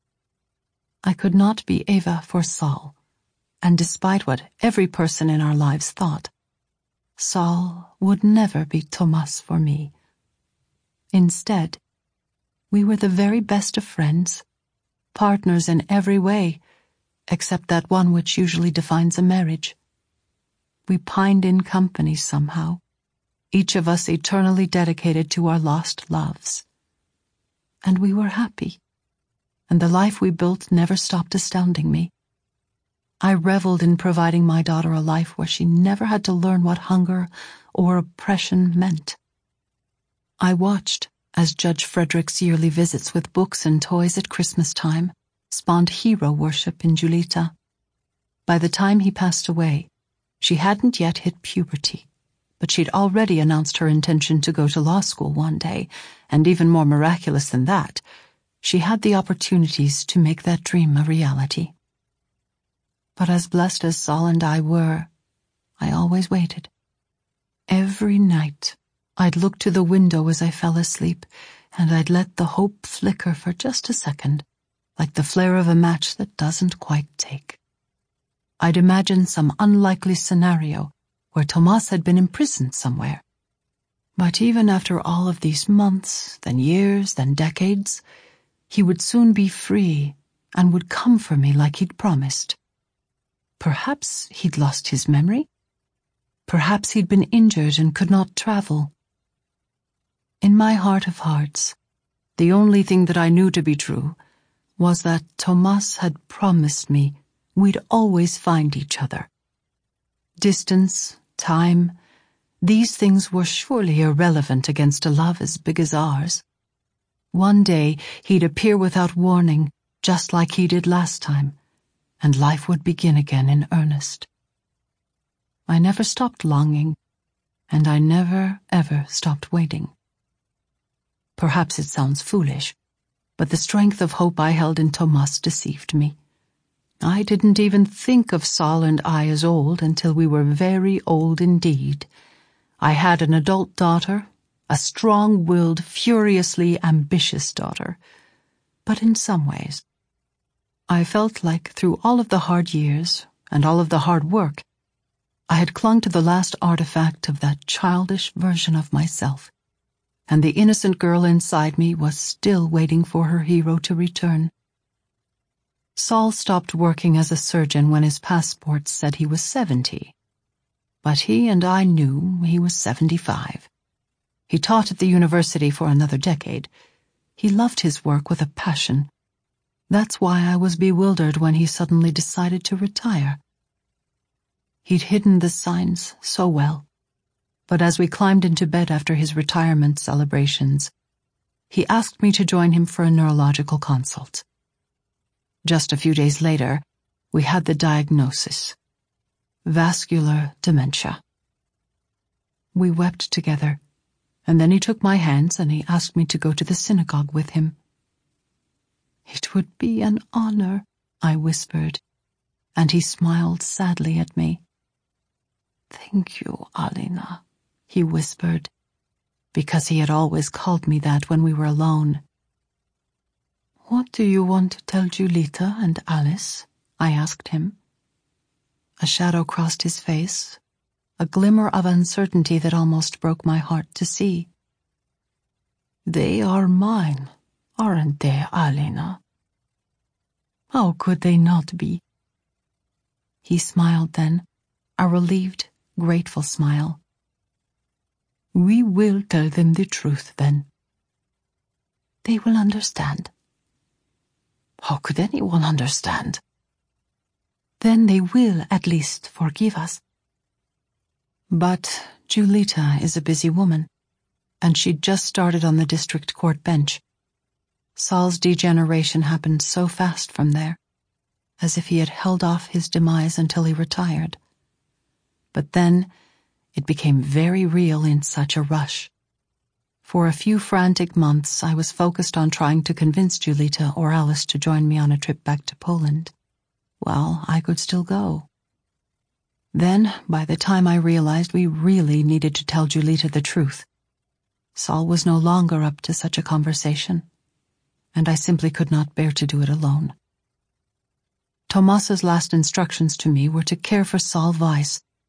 I could not be Eva for Saul, and despite what every person in our lives thought, Saul would never be Tomas for me. Instead, we were the very best of friends, partners in every way, except that one which usually defines a marriage. We pined in company somehow, each of us eternally dedicated to our lost loves. And we were happy, and the life we built never stopped astounding me. I reveled in providing my daughter a life where she never had to learn what hunger or oppression meant. I watched as Judge Frederick's yearly visits with books and toys at Christmas time spawned hero worship in Julita. By the time he passed away, she hadn't yet hit puberty, but she'd already announced her intention to go to law school one day, and even more miraculous than that, she had the opportunities to make that dream a reality. But as blessed as Saul and I were, I always waited. Every night, I'd look to the window as I fell asleep, and I'd let the hope flicker for just a second, like the flare of a match that doesn't quite take. I'd imagine some unlikely scenario where Tomas had been imprisoned somewhere. But even after all of these months, then years, then decades, he would soon be free and would come for me like he'd promised. Perhaps he'd lost his memory. Perhaps he'd been injured and could not travel. In my heart of hearts, the only thing that I knew to be true was that Tomas had promised me we'd always find each other. Distance, time, these things were surely irrelevant against a love as big as ours. One day he'd appear without warning, just like he did last time, and life would begin again in earnest. I never stopped longing, and I never, ever stopped waiting. Perhaps it sounds foolish, but the strength of hope I held in Tomas deceived me. I didn't even think of Saul and I as old until we were very old indeed. I had an adult daughter, a strong-willed, furiously ambitious daughter. But in some ways, I felt like through all of the hard years and all of the hard work, I had clung to the last artifact of that childish version of myself, and the innocent girl inside me was still waiting for her hero to return. Saul stopped working as a surgeon when his passport said he was seventy, but he and I knew he was seventy-five. He taught at the university for another decade. He loved his work with a passion. That's why I was bewildered when he suddenly decided to retire. He'd hidden the signs so well, but as we climbed into bed after his retirement celebrations, he asked me to join him for a neurological consult. Just a few days later, we had the diagnosis: vascular dementia. We wept together, and then he took my hands and he asked me to go to the synagogue with him. "It would be an honor," I whispered, and he smiled sadly at me. "Thank you, Alina," he whispered, because he had always called me that when we were alone. "What do you want to tell Julita and Alice?" I asked him. A shadow crossed his face, a glimmer of uncertainty that almost broke my heart to see. "They are mine, aren't they, Alina?" "How could they not be?" He smiled then, a relieved, grateful smile. "We will tell them the truth, then." "They will understand." "How could anyone understand?" "Then they will at least forgive us." But Julita is a busy woman, and she'd just started on the district court bench. Saul's degeneration happened so fast from there, as if he had held off his demise until he retired. But then it became very real in such a rush. For a few frantic months, I was focused on trying to convince Julita or Alice to join me on a trip back to Poland. Well, I could still go. Then, by the time I realized we really needed to tell Julita the truth, Saul was no longer up to such a conversation, and I simply could not bear to do it alone. Tomas's last instructions to me were to care for Saul Weiss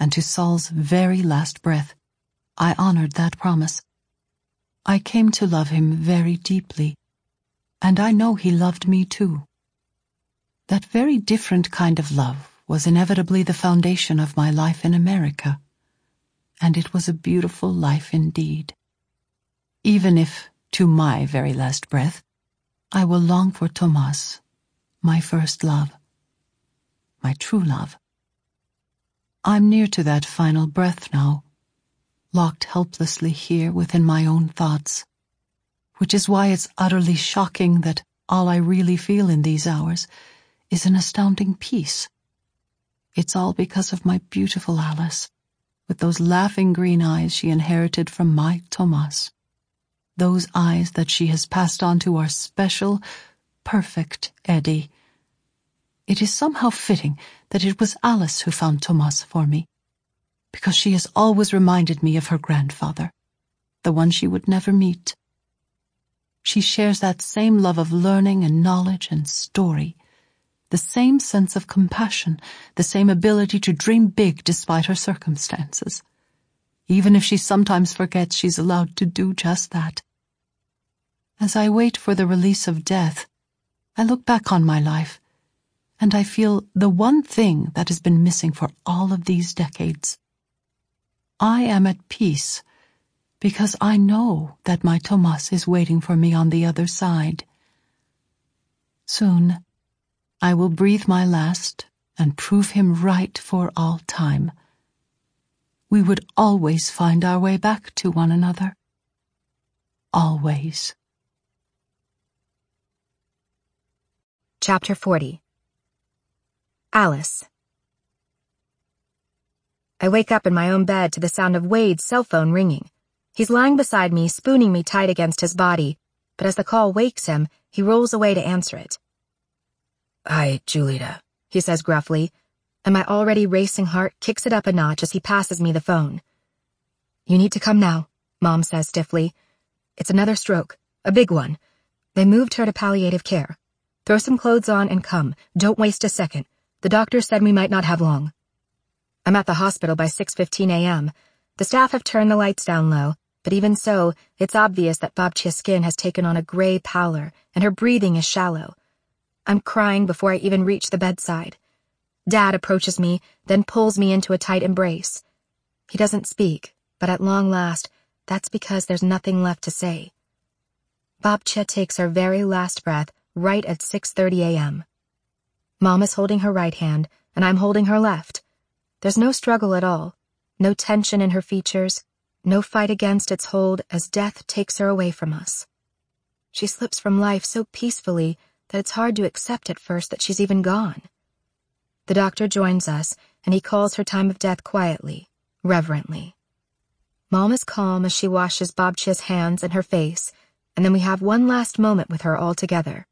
and to Saul's very last breath, I honored that promise. I came to love him very deeply, and I know he loved me too. That very different kind of love was inevitably the foundation of my life in America, and it was a beautiful life indeed. Even if, to my very last breath, I will long for Tomas, my first love, my true love. I'm near to that final breath now, locked helplessly here within my own thoughts, which is why it's utterly shocking that all I really feel in these hours is an astounding peace. It's all because of my beautiful Alice, with those laughing green eyes she inherited from my Tomas. Those eyes that she has passed on to our special, perfect Eddie. It is somehow fitting that it was Alice who found Tomas for me, because she has always reminded me of her grandfather, the one she would never meet. She shares that same love of learning and knowledge and story, the same sense of compassion, the same ability to dream big despite her circumstances, even if she sometimes forgets she's allowed to do just that. As I wait for the release of death, I look back on my life, and I feel the one thing that has been missing for all of these decades. I am at peace because I know that my Tomas is waiting for me on the other side. Soon, I will breathe my last and prove him right for all time. We would always find our way back to one another. Always. Chapter forty. Alice. I wake up in my own bed to the sound of Wade's cell phone ringing. He's lying beside me, spooning me tight against his body, but as the call wakes him, he rolls away to answer it. "Hi, Julita," he says gruffly, and my already racing heart kicks it up a notch as he passes me the phone. "You need to come now," Mom says stiffly. "It's another stroke, a big one. They moved her to palliative care. Throw some clothes on and come. Don't waste a second. The doctor said we might not have long." I'm at the hospital by six fifteen a m The staff have turned the lights down low, but even so, it's obvious that Babcia's skin has taken on a gray pallor, and her breathing is shallow. I'm crying before I even reach the bedside. Dad approaches me, then pulls me into a tight embrace. He doesn't speak, but at long last, that's because there's nothing left to say. Babcia takes her very last breath right at six thirty a m Mom is holding her right hand, and I'm holding her left. There's no struggle at all, no tension in her features, no fight against its hold as death takes her away from us. She slips from life so peacefully that it's hard to accept at first that she's even gone. The doctor joins us, and he calls her time of death quietly, reverently. Mom is calm as she washes Babcia's hands and her face, and then we have one last moment with her all together.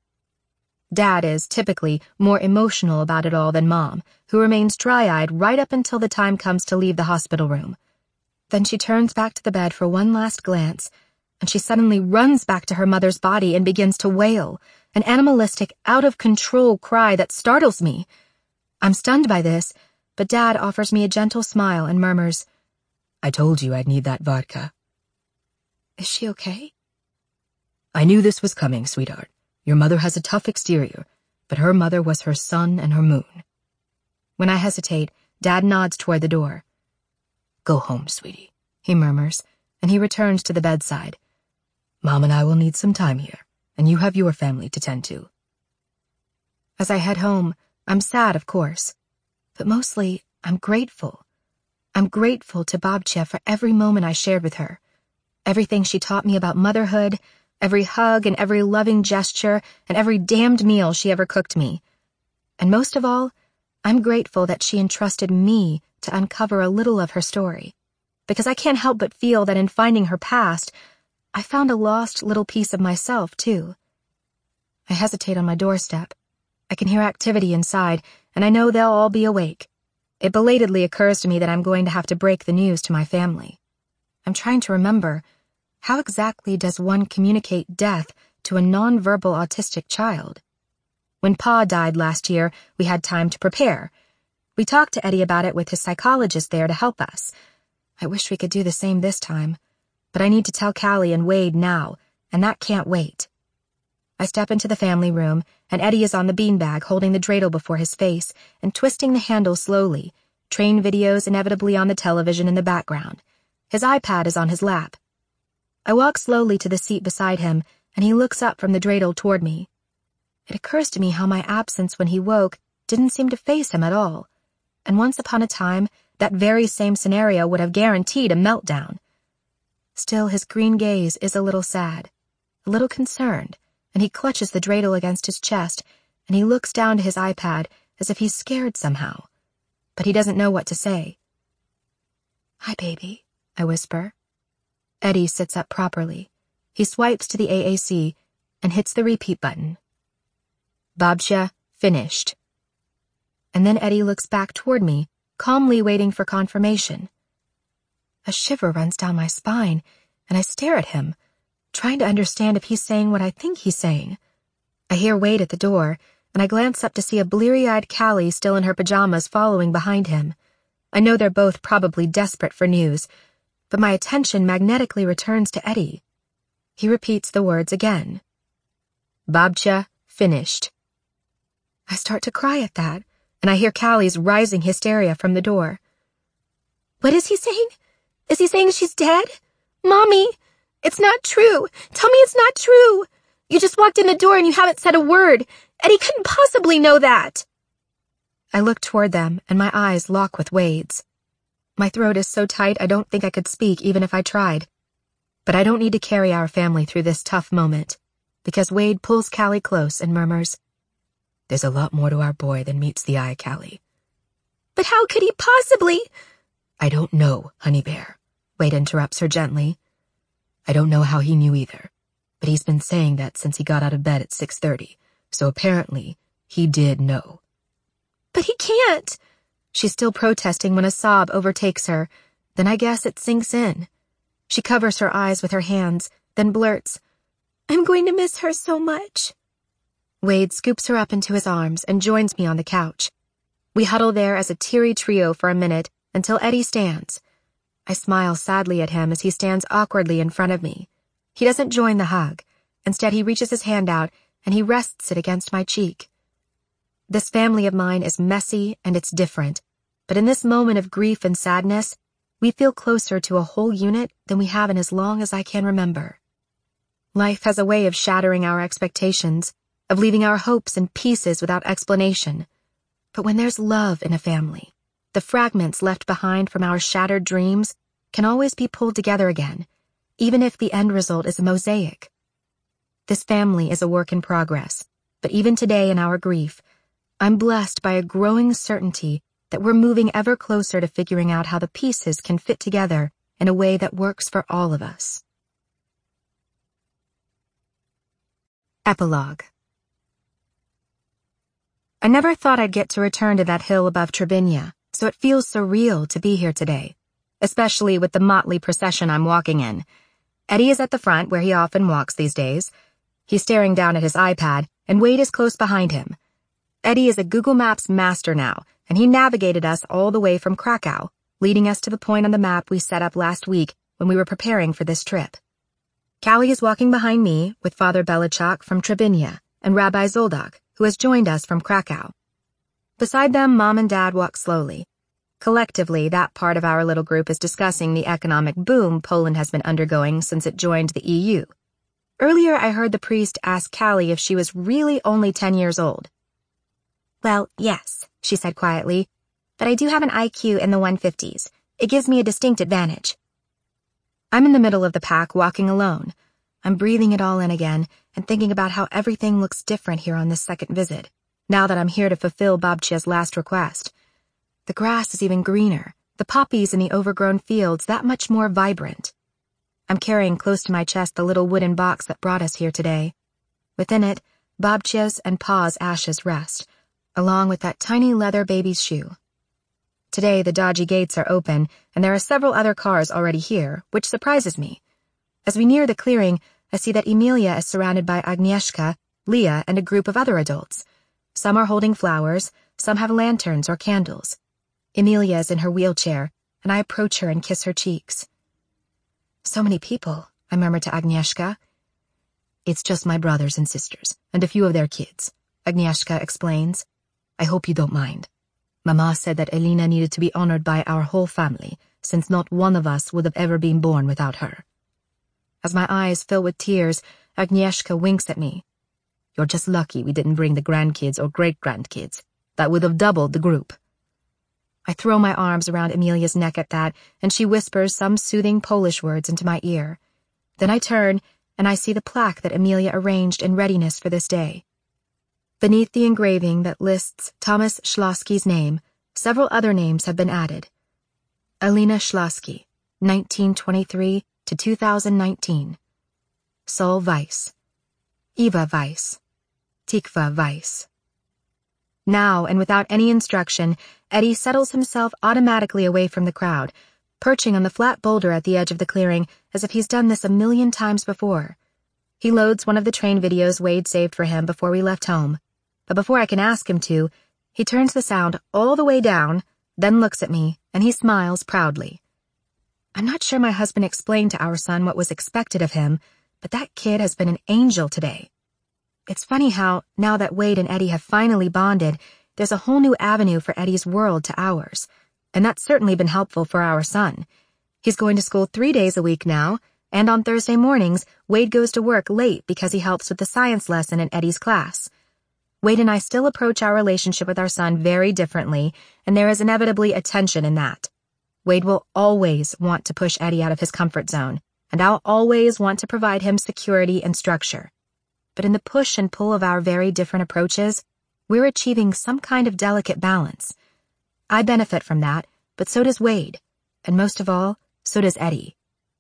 Dad is, typically, more emotional about it all than Mom, who remains dry-eyed right up until the time comes to leave the hospital room. Then she turns back to the bed for one last glance, and she suddenly runs back to her mother's body and begins to wail, an animalistic, out-of-control cry that startles me. I'm stunned by this, but Dad offers me a gentle smile and murmurs, "I told you I'd need that vodka." "Is she okay?" "I knew this was coming, sweetheart. Your mother has a tough exterior, but her mother was her sun and her moon." When I hesitate, Dad nods toward the door. "Go home, sweetie," he murmurs, and he returns to the bedside. "Mom and I will need some time here, and you have your family to tend to." As I head home, I'm sad, of course, but mostly I'm grateful. I'm grateful to Babcia for every moment I shared with her, everything she taught me about motherhood, every hug and every loving gesture and every damned meal she ever cooked me. And most of all, I'm grateful that she entrusted me to uncover a little of her story, because I can't help but feel that in finding her past, I found a lost little piece of myself, too. I hesitate on my doorstep. I can hear activity inside, and I know they'll all be awake. It belatedly occurs to me that I'm going to have to break the news to my family. I'm trying to remember, how exactly does one communicate death to a nonverbal autistic child? When Pa died last year, we had time to prepare. We We talked to Eddie about it with his psychologist there to help us. I wish we could do the same this time, but I need to tell Callie and Wade now, and that can't wait. I step into the family room, and Eddie is on the beanbag holding the dreidel before his face and twisting the handle slowly, train videos inevitably on the television in the background. His iPad is on his lap. I walk slowly to the seat beside him, and he looks up from the dreidel toward me. It occurs to me how my absence when he woke didn't seem to faze him at all, and once upon a time, that very same scenario would have guaranteed a meltdown. Still, his green gaze is a little sad, a little concerned, and he clutches the dreidel against his chest, and he looks down to his iPad as if he's scared somehow. But he doesn't know what to say. "Hi, baby," I whisper. Eddie sits up properly. He swipes to the A A C and hits the repeat button. Babcia, finished. And then Eddie looks back toward me, calmly waiting for confirmation. A shiver runs down my spine, and I stare at him, trying to understand if he's saying what I think he's saying. I hear Wade at the door, and I glance up to see a bleary-eyed Callie still in her pajamas following behind him. I know they're both probably desperate for news, but my attention magnetically returns to Eddie. He repeats the words again. Babcia, finished. I start to cry at that, and I hear Callie's rising hysteria from the door. "What is he saying? Is he saying she's dead? Mommy! It's not true. Tell me it's not true. You just walked in the door and you haven't said a word. Eddie couldn't possibly know that." I look toward them and my eyes lock with Wade's. My throat is so tight I don't think I could speak even if I tried. But I don't need to carry our family through this tough moment, because Wade pulls Callie close and murmurs, "There's a lot more to our boy than meets the eye, Callie." "But how could he possibly—" "I don't know, honey bear," Wade interrupts her gently. "I don't know how he knew either, but he's been saying that since he got out of bed at six thirty, so apparently he did know." "But he can't." She's still protesting when a sob overtakes her. Then I guess it sinks in. She covers her eyes with her hands, then blurts, "I'm going to miss her so much." Wade scoops her up into his arms and joins me on the couch. We huddle there as a teary trio for a minute until Eddie stands. I smile sadly at him as he stands awkwardly in front of me. He doesn't join the hug. Instead, he reaches his hand out and he rests it against my cheek. This family of mine is messy and it's different, but in this moment of grief and sadness, we feel closer to a whole unit than we have in as long as I can remember. Life has a way of shattering our expectations, of leaving our hopes in pieces without explanation. But when there's love in a family, the fragments left behind from our shattered dreams can always be pulled together again, even if the end result is a mosaic. This family is a work in progress, but even today in our grief, I'm blessed by a growing certainty that we're moving ever closer to figuring out how the pieces can fit together in a way that works for all of us. Epilogue. I never thought I'd get to return to that hill above Trebinia, so it feels surreal to be here today, especially with the motley procession I'm walking in. Eddie is at the front where he often walks these days. He's staring down at his iPad, and Wade is close behind him. Eddie is a Google Maps master now, and he navigated us all the way from Krakow, leading us to the point on the map we set up last week when we were preparing for this trip. Callie is walking behind me with Father Belichok from Trebinia and Rabbi Zoldak, who has joined us from Krakow. Beside them, Mom and Dad walk slowly. Collectively, that part of our little group is discussing the economic boom Poland has been undergoing since it joined the E U. Earlier, I heard the priest ask Callie if she was really only ten years old. "Well, yes," she said quietly, "but I do have an I Q in the one fifties. It gives me a distinct advantage." I'm in the middle of the pack, walking alone. I'm breathing it all in again and thinking about how everything looks different here on this second visit, now that I'm here to fulfill Babcia's last request. The grass is even greener, the poppies in the overgrown fields that much more vibrant. I'm carrying close to my chest the little wooden box that brought us here today. Within it, Babcia's and Pa's ashes rest, along with that tiny leather baby's shoe. Today, the dodgy gates are open, and there are several other cars already here, which surprises me. As we near the clearing, I see that Emilia is surrounded by Agnieszka, Leah, and a group of other adults. Some are holding flowers, some have lanterns or candles. Emilia is in her wheelchair, and I approach her and kiss her cheeks. So many people, I murmur to Agnieszka. It's just my brothers and sisters, and a few of their kids, Agnieszka explains. I hope you don't mind. Mama said that Elena needed to be honored by our whole family, since not one of us would have ever been born without her. As my eyes fill with tears, Agnieszka winks at me. You're just lucky we didn't bring the grandkids or great-grandkids. That would have doubled the group. I throw my arms around Emilia's neck at that, and she whispers some soothing Polish words into my ear. Then I turn, and I see the plaque that Emilia arranged in readiness for this day. Beneath the engraving that lists Thomas Schlosky's name, several other names have been added. Alina Schlosky, nineteen twenty-three to two thousand nineteen. Sol Weiss. Eva Weiss. Tikva Weiss. Now, and without any instruction, Eddie settles himself automatically away from the crowd, perching on the flat boulder at the edge of the clearing as if he's done this a million times before. He loads one of the train videos Wade saved for him before we left home. But before I can ask him to, he turns the sound all the way down, then looks at me, and he smiles proudly. I'm not sure my husband explained to our son what was expected of him, but that kid has been an angel today. It's funny how, now that Wade and Eddie have finally bonded, there's a whole new avenue for Eddie's world to ours, and that's certainly been helpful for our son. He's going to school three days a week now, and on Thursday mornings, Wade goes to work late because he helps with the science lesson in Eddie's class. Wade and I still approach our relationship with our son very differently, and there is inevitably a tension in that. Wade will always want to push Eddie out of his comfort zone, and I'll always want to provide him security and structure. But in the push and pull of our very different approaches, we're achieving some kind of delicate balance. I benefit from that, but so does Wade, and most of all, so does Eddie.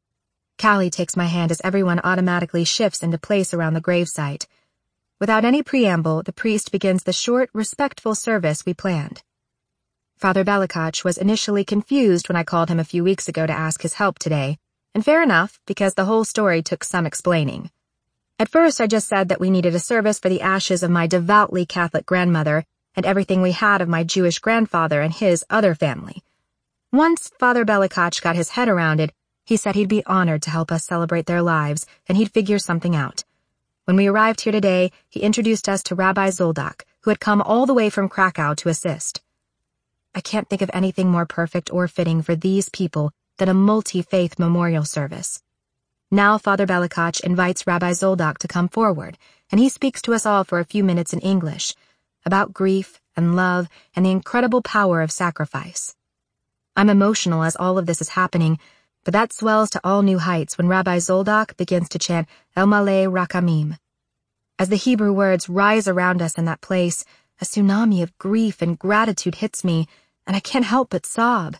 Callie takes my hand as everyone automatically shifts into place around the gravesite. Without any preamble, the priest begins the short, respectful service we planned. Father Belakach was initially confused when I called him a few weeks ago to ask his help today, and fair enough, because the whole story took some explaining. At first, I just said that we needed a service for the ashes of my devoutly Catholic grandmother and everything we had of my Jewish grandfather and his other family. Once Father Belakach got his head around it, he said he'd be honored to help us celebrate their lives, and he'd figure something out. When we arrived here today, he introduced us to Rabbi Zoldak, who had come all the way from Krakow to assist. I can't think of anything more perfect or fitting for these people than a multi-faith memorial service. Now Father Belakach invites Rabbi Zoldak to come forward, and he speaks to us all for a few minutes in English, about grief and love and the incredible power of sacrifice. I'm emotional as all of this is happening, but that swells to all new heights when Rabbi Zoldak begins to chant El Maleh Rakamim. As the Hebrew words rise around us in that place, a tsunami of grief and gratitude hits me, and I can't help but sob.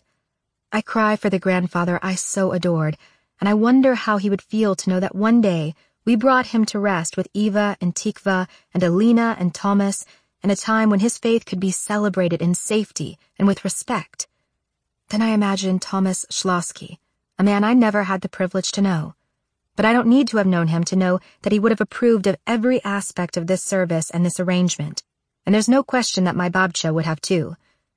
I cry for the grandfather I so adored, and I wonder how he would feel to know that one day we brought him to rest with Eva and Tikva and Alina and Thomas in a time when his faith could be celebrated in safety and with respect. Then I imagine Thomas Schlosky, a man I never had the privilege to know. But I don't need to have known him to know that he would have approved of every aspect of this service and this arrangement, and there's no question that my babcha would have too.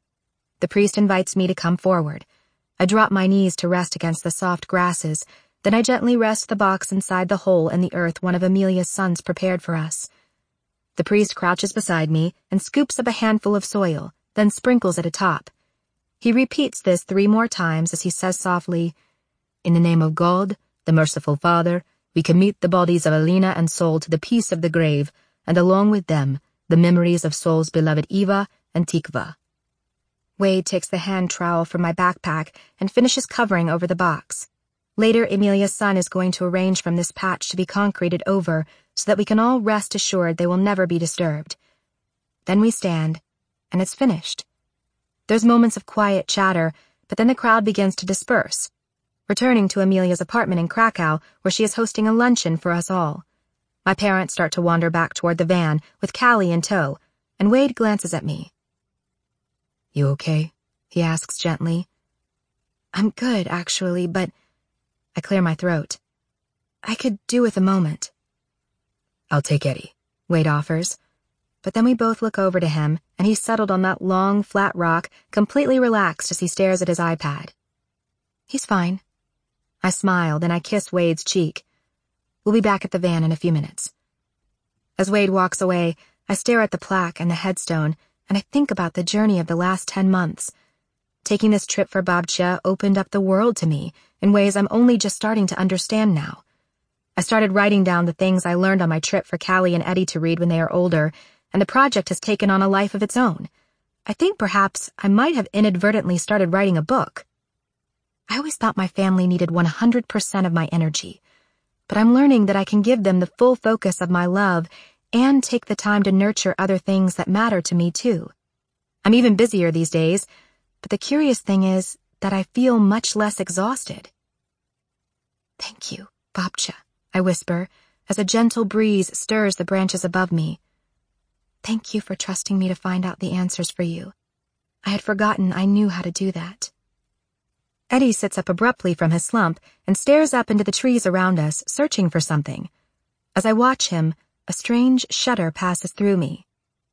The priest invites me to come forward. I drop my knees to rest against the soft grasses, then I gently rest the box inside the hole in the earth one of Emilia's sons prepared for us. The priest crouches beside me and scoops up a handful of soil, then sprinkles it atop. He repeats this three more times as he says softly, "In the name of God, the merciful Father, we commit the bodies of Alina and Sol to the peace of the grave, and along with them, the memories of Sol's beloved Eva and Tikva." Wade takes the hand trowel from my backpack and finishes covering over the box. Later, Emilia's son is going to arrange from this patch to be concreted over so that we can all rest assured they will never be disturbed. Then we stand, and it's finished. There's moments of quiet chatter, but then the crowd begins to disperse, returning to Emilia's apartment in Krakow, where she is hosting a luncheon for us all. My parents start to wander back toward the van, with Callie in tow, and Wade glances at me. "You okay?" he asks gently. "I'm good, actually, but..." I clear my throat. "I could do with a moment." "I'll take Eddie," Wade offers. But then we both look over to him, and he's settled on that long, flat rock, completely relaxed as he stares at his iPad. He's fine. I smiled, and I kissed Wade's cheek. We'll be back at the van in a few minutes. As Wade walks away, I stare at the plaque and the headstone, and I think about the journey of the last ten months. Taking this trip for Babcia opened up the world to me in ways I'm only just starting to understand now. I started writing down the things I learned on my trip for Callie and Eddie to read when they are older, and the project has taken on a life of its own. I think perhaps I might have inadvertently started writing a book. I always thought my family needed one hundred percent of my energy, but I'm learning that I can give them the full focus of my love and take the time to nurture other things that matter to me too. I'm even busier these days, but the curious thing is that I feel much less exhausted. Thank you, Babcia, I whisper, as a gentle breeze stirs the branches above me. Thank you for trusting me to find out the answers for you. I had forgotten I knew how to do that. Eddie sits up abruptly from his slump and stares up into the trees around us, searching for something. As I watch him, a strange shudder passes through me.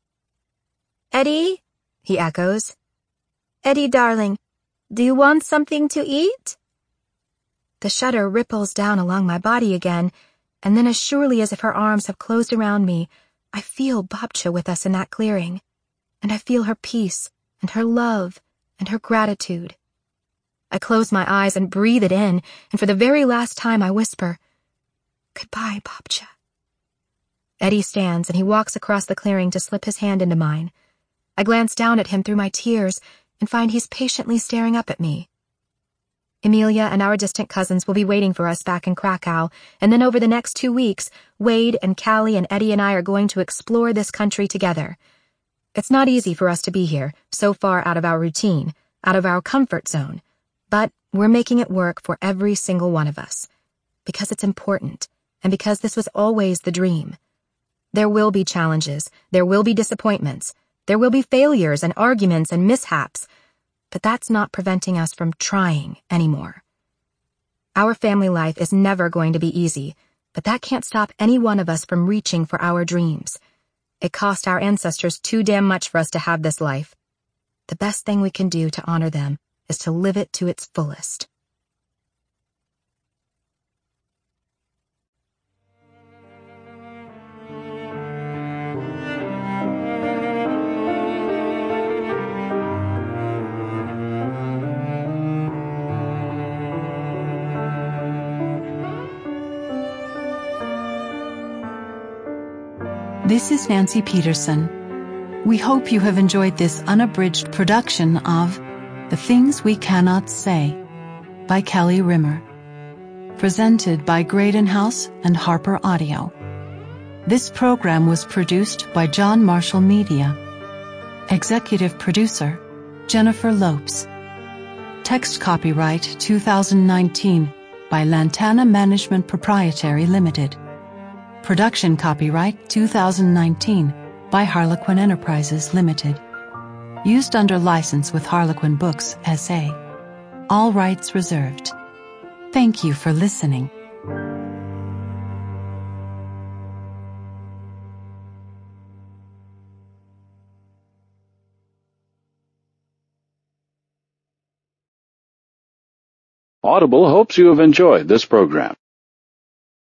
Eddie? He echoes. Eddie, darling, do you want something to eat? The shudder ripples down along my body again, and then as surely as if her arms have closed around me, I feel Babcia with us in that clearing, and I feel her peace, and her love, and her gratitude. I close my eyes and breathe it in, and for the very last time I whisper, Goodbye, Babcia. Eddie stands, and he walks across the clearing to slip his hand into mine. I glance down at him through my tears and find he's patiently staring up at me. Emilia and our distant cousins will be waiting for us back in Krakow, and then over the next two weeks, Wade and Callie and Eddie and I are going to explore this country together. It's not easy for us to be here, so far out of our routine, out of our comfort zone, but we're making it work for every single one of us. Because it's important, and because this was always the dream. There will be challenges, there will be disappointments, there will be failures and arguments and mishaps, but that's not preventing us from trying anymore. Our family life is never going to be easy, but that can't stop any one of us from reaching for our dreams. It cost our ancestors too damn much for us to have this life. The best thing we can do to honor them is to live it to its fullest. This is Nancy Peterson. We hope you have enjoyed this unabridged production of The Things We Cannot Say by Kelly Rimmer, presented by Graydon House and Harper Audio. This program was produced by John Marshall Media. Executive producer, Jennifer Lopes. Text copyright two thousand nineteen by Lantana Management Proprietary Limited. Production copyright two thousand nineteen by Harlequin Enterprises Limited. Used under license with Harlequin Books, S A All rights reserved. Thank you for listening. Audible hopes you have enjoyed this program.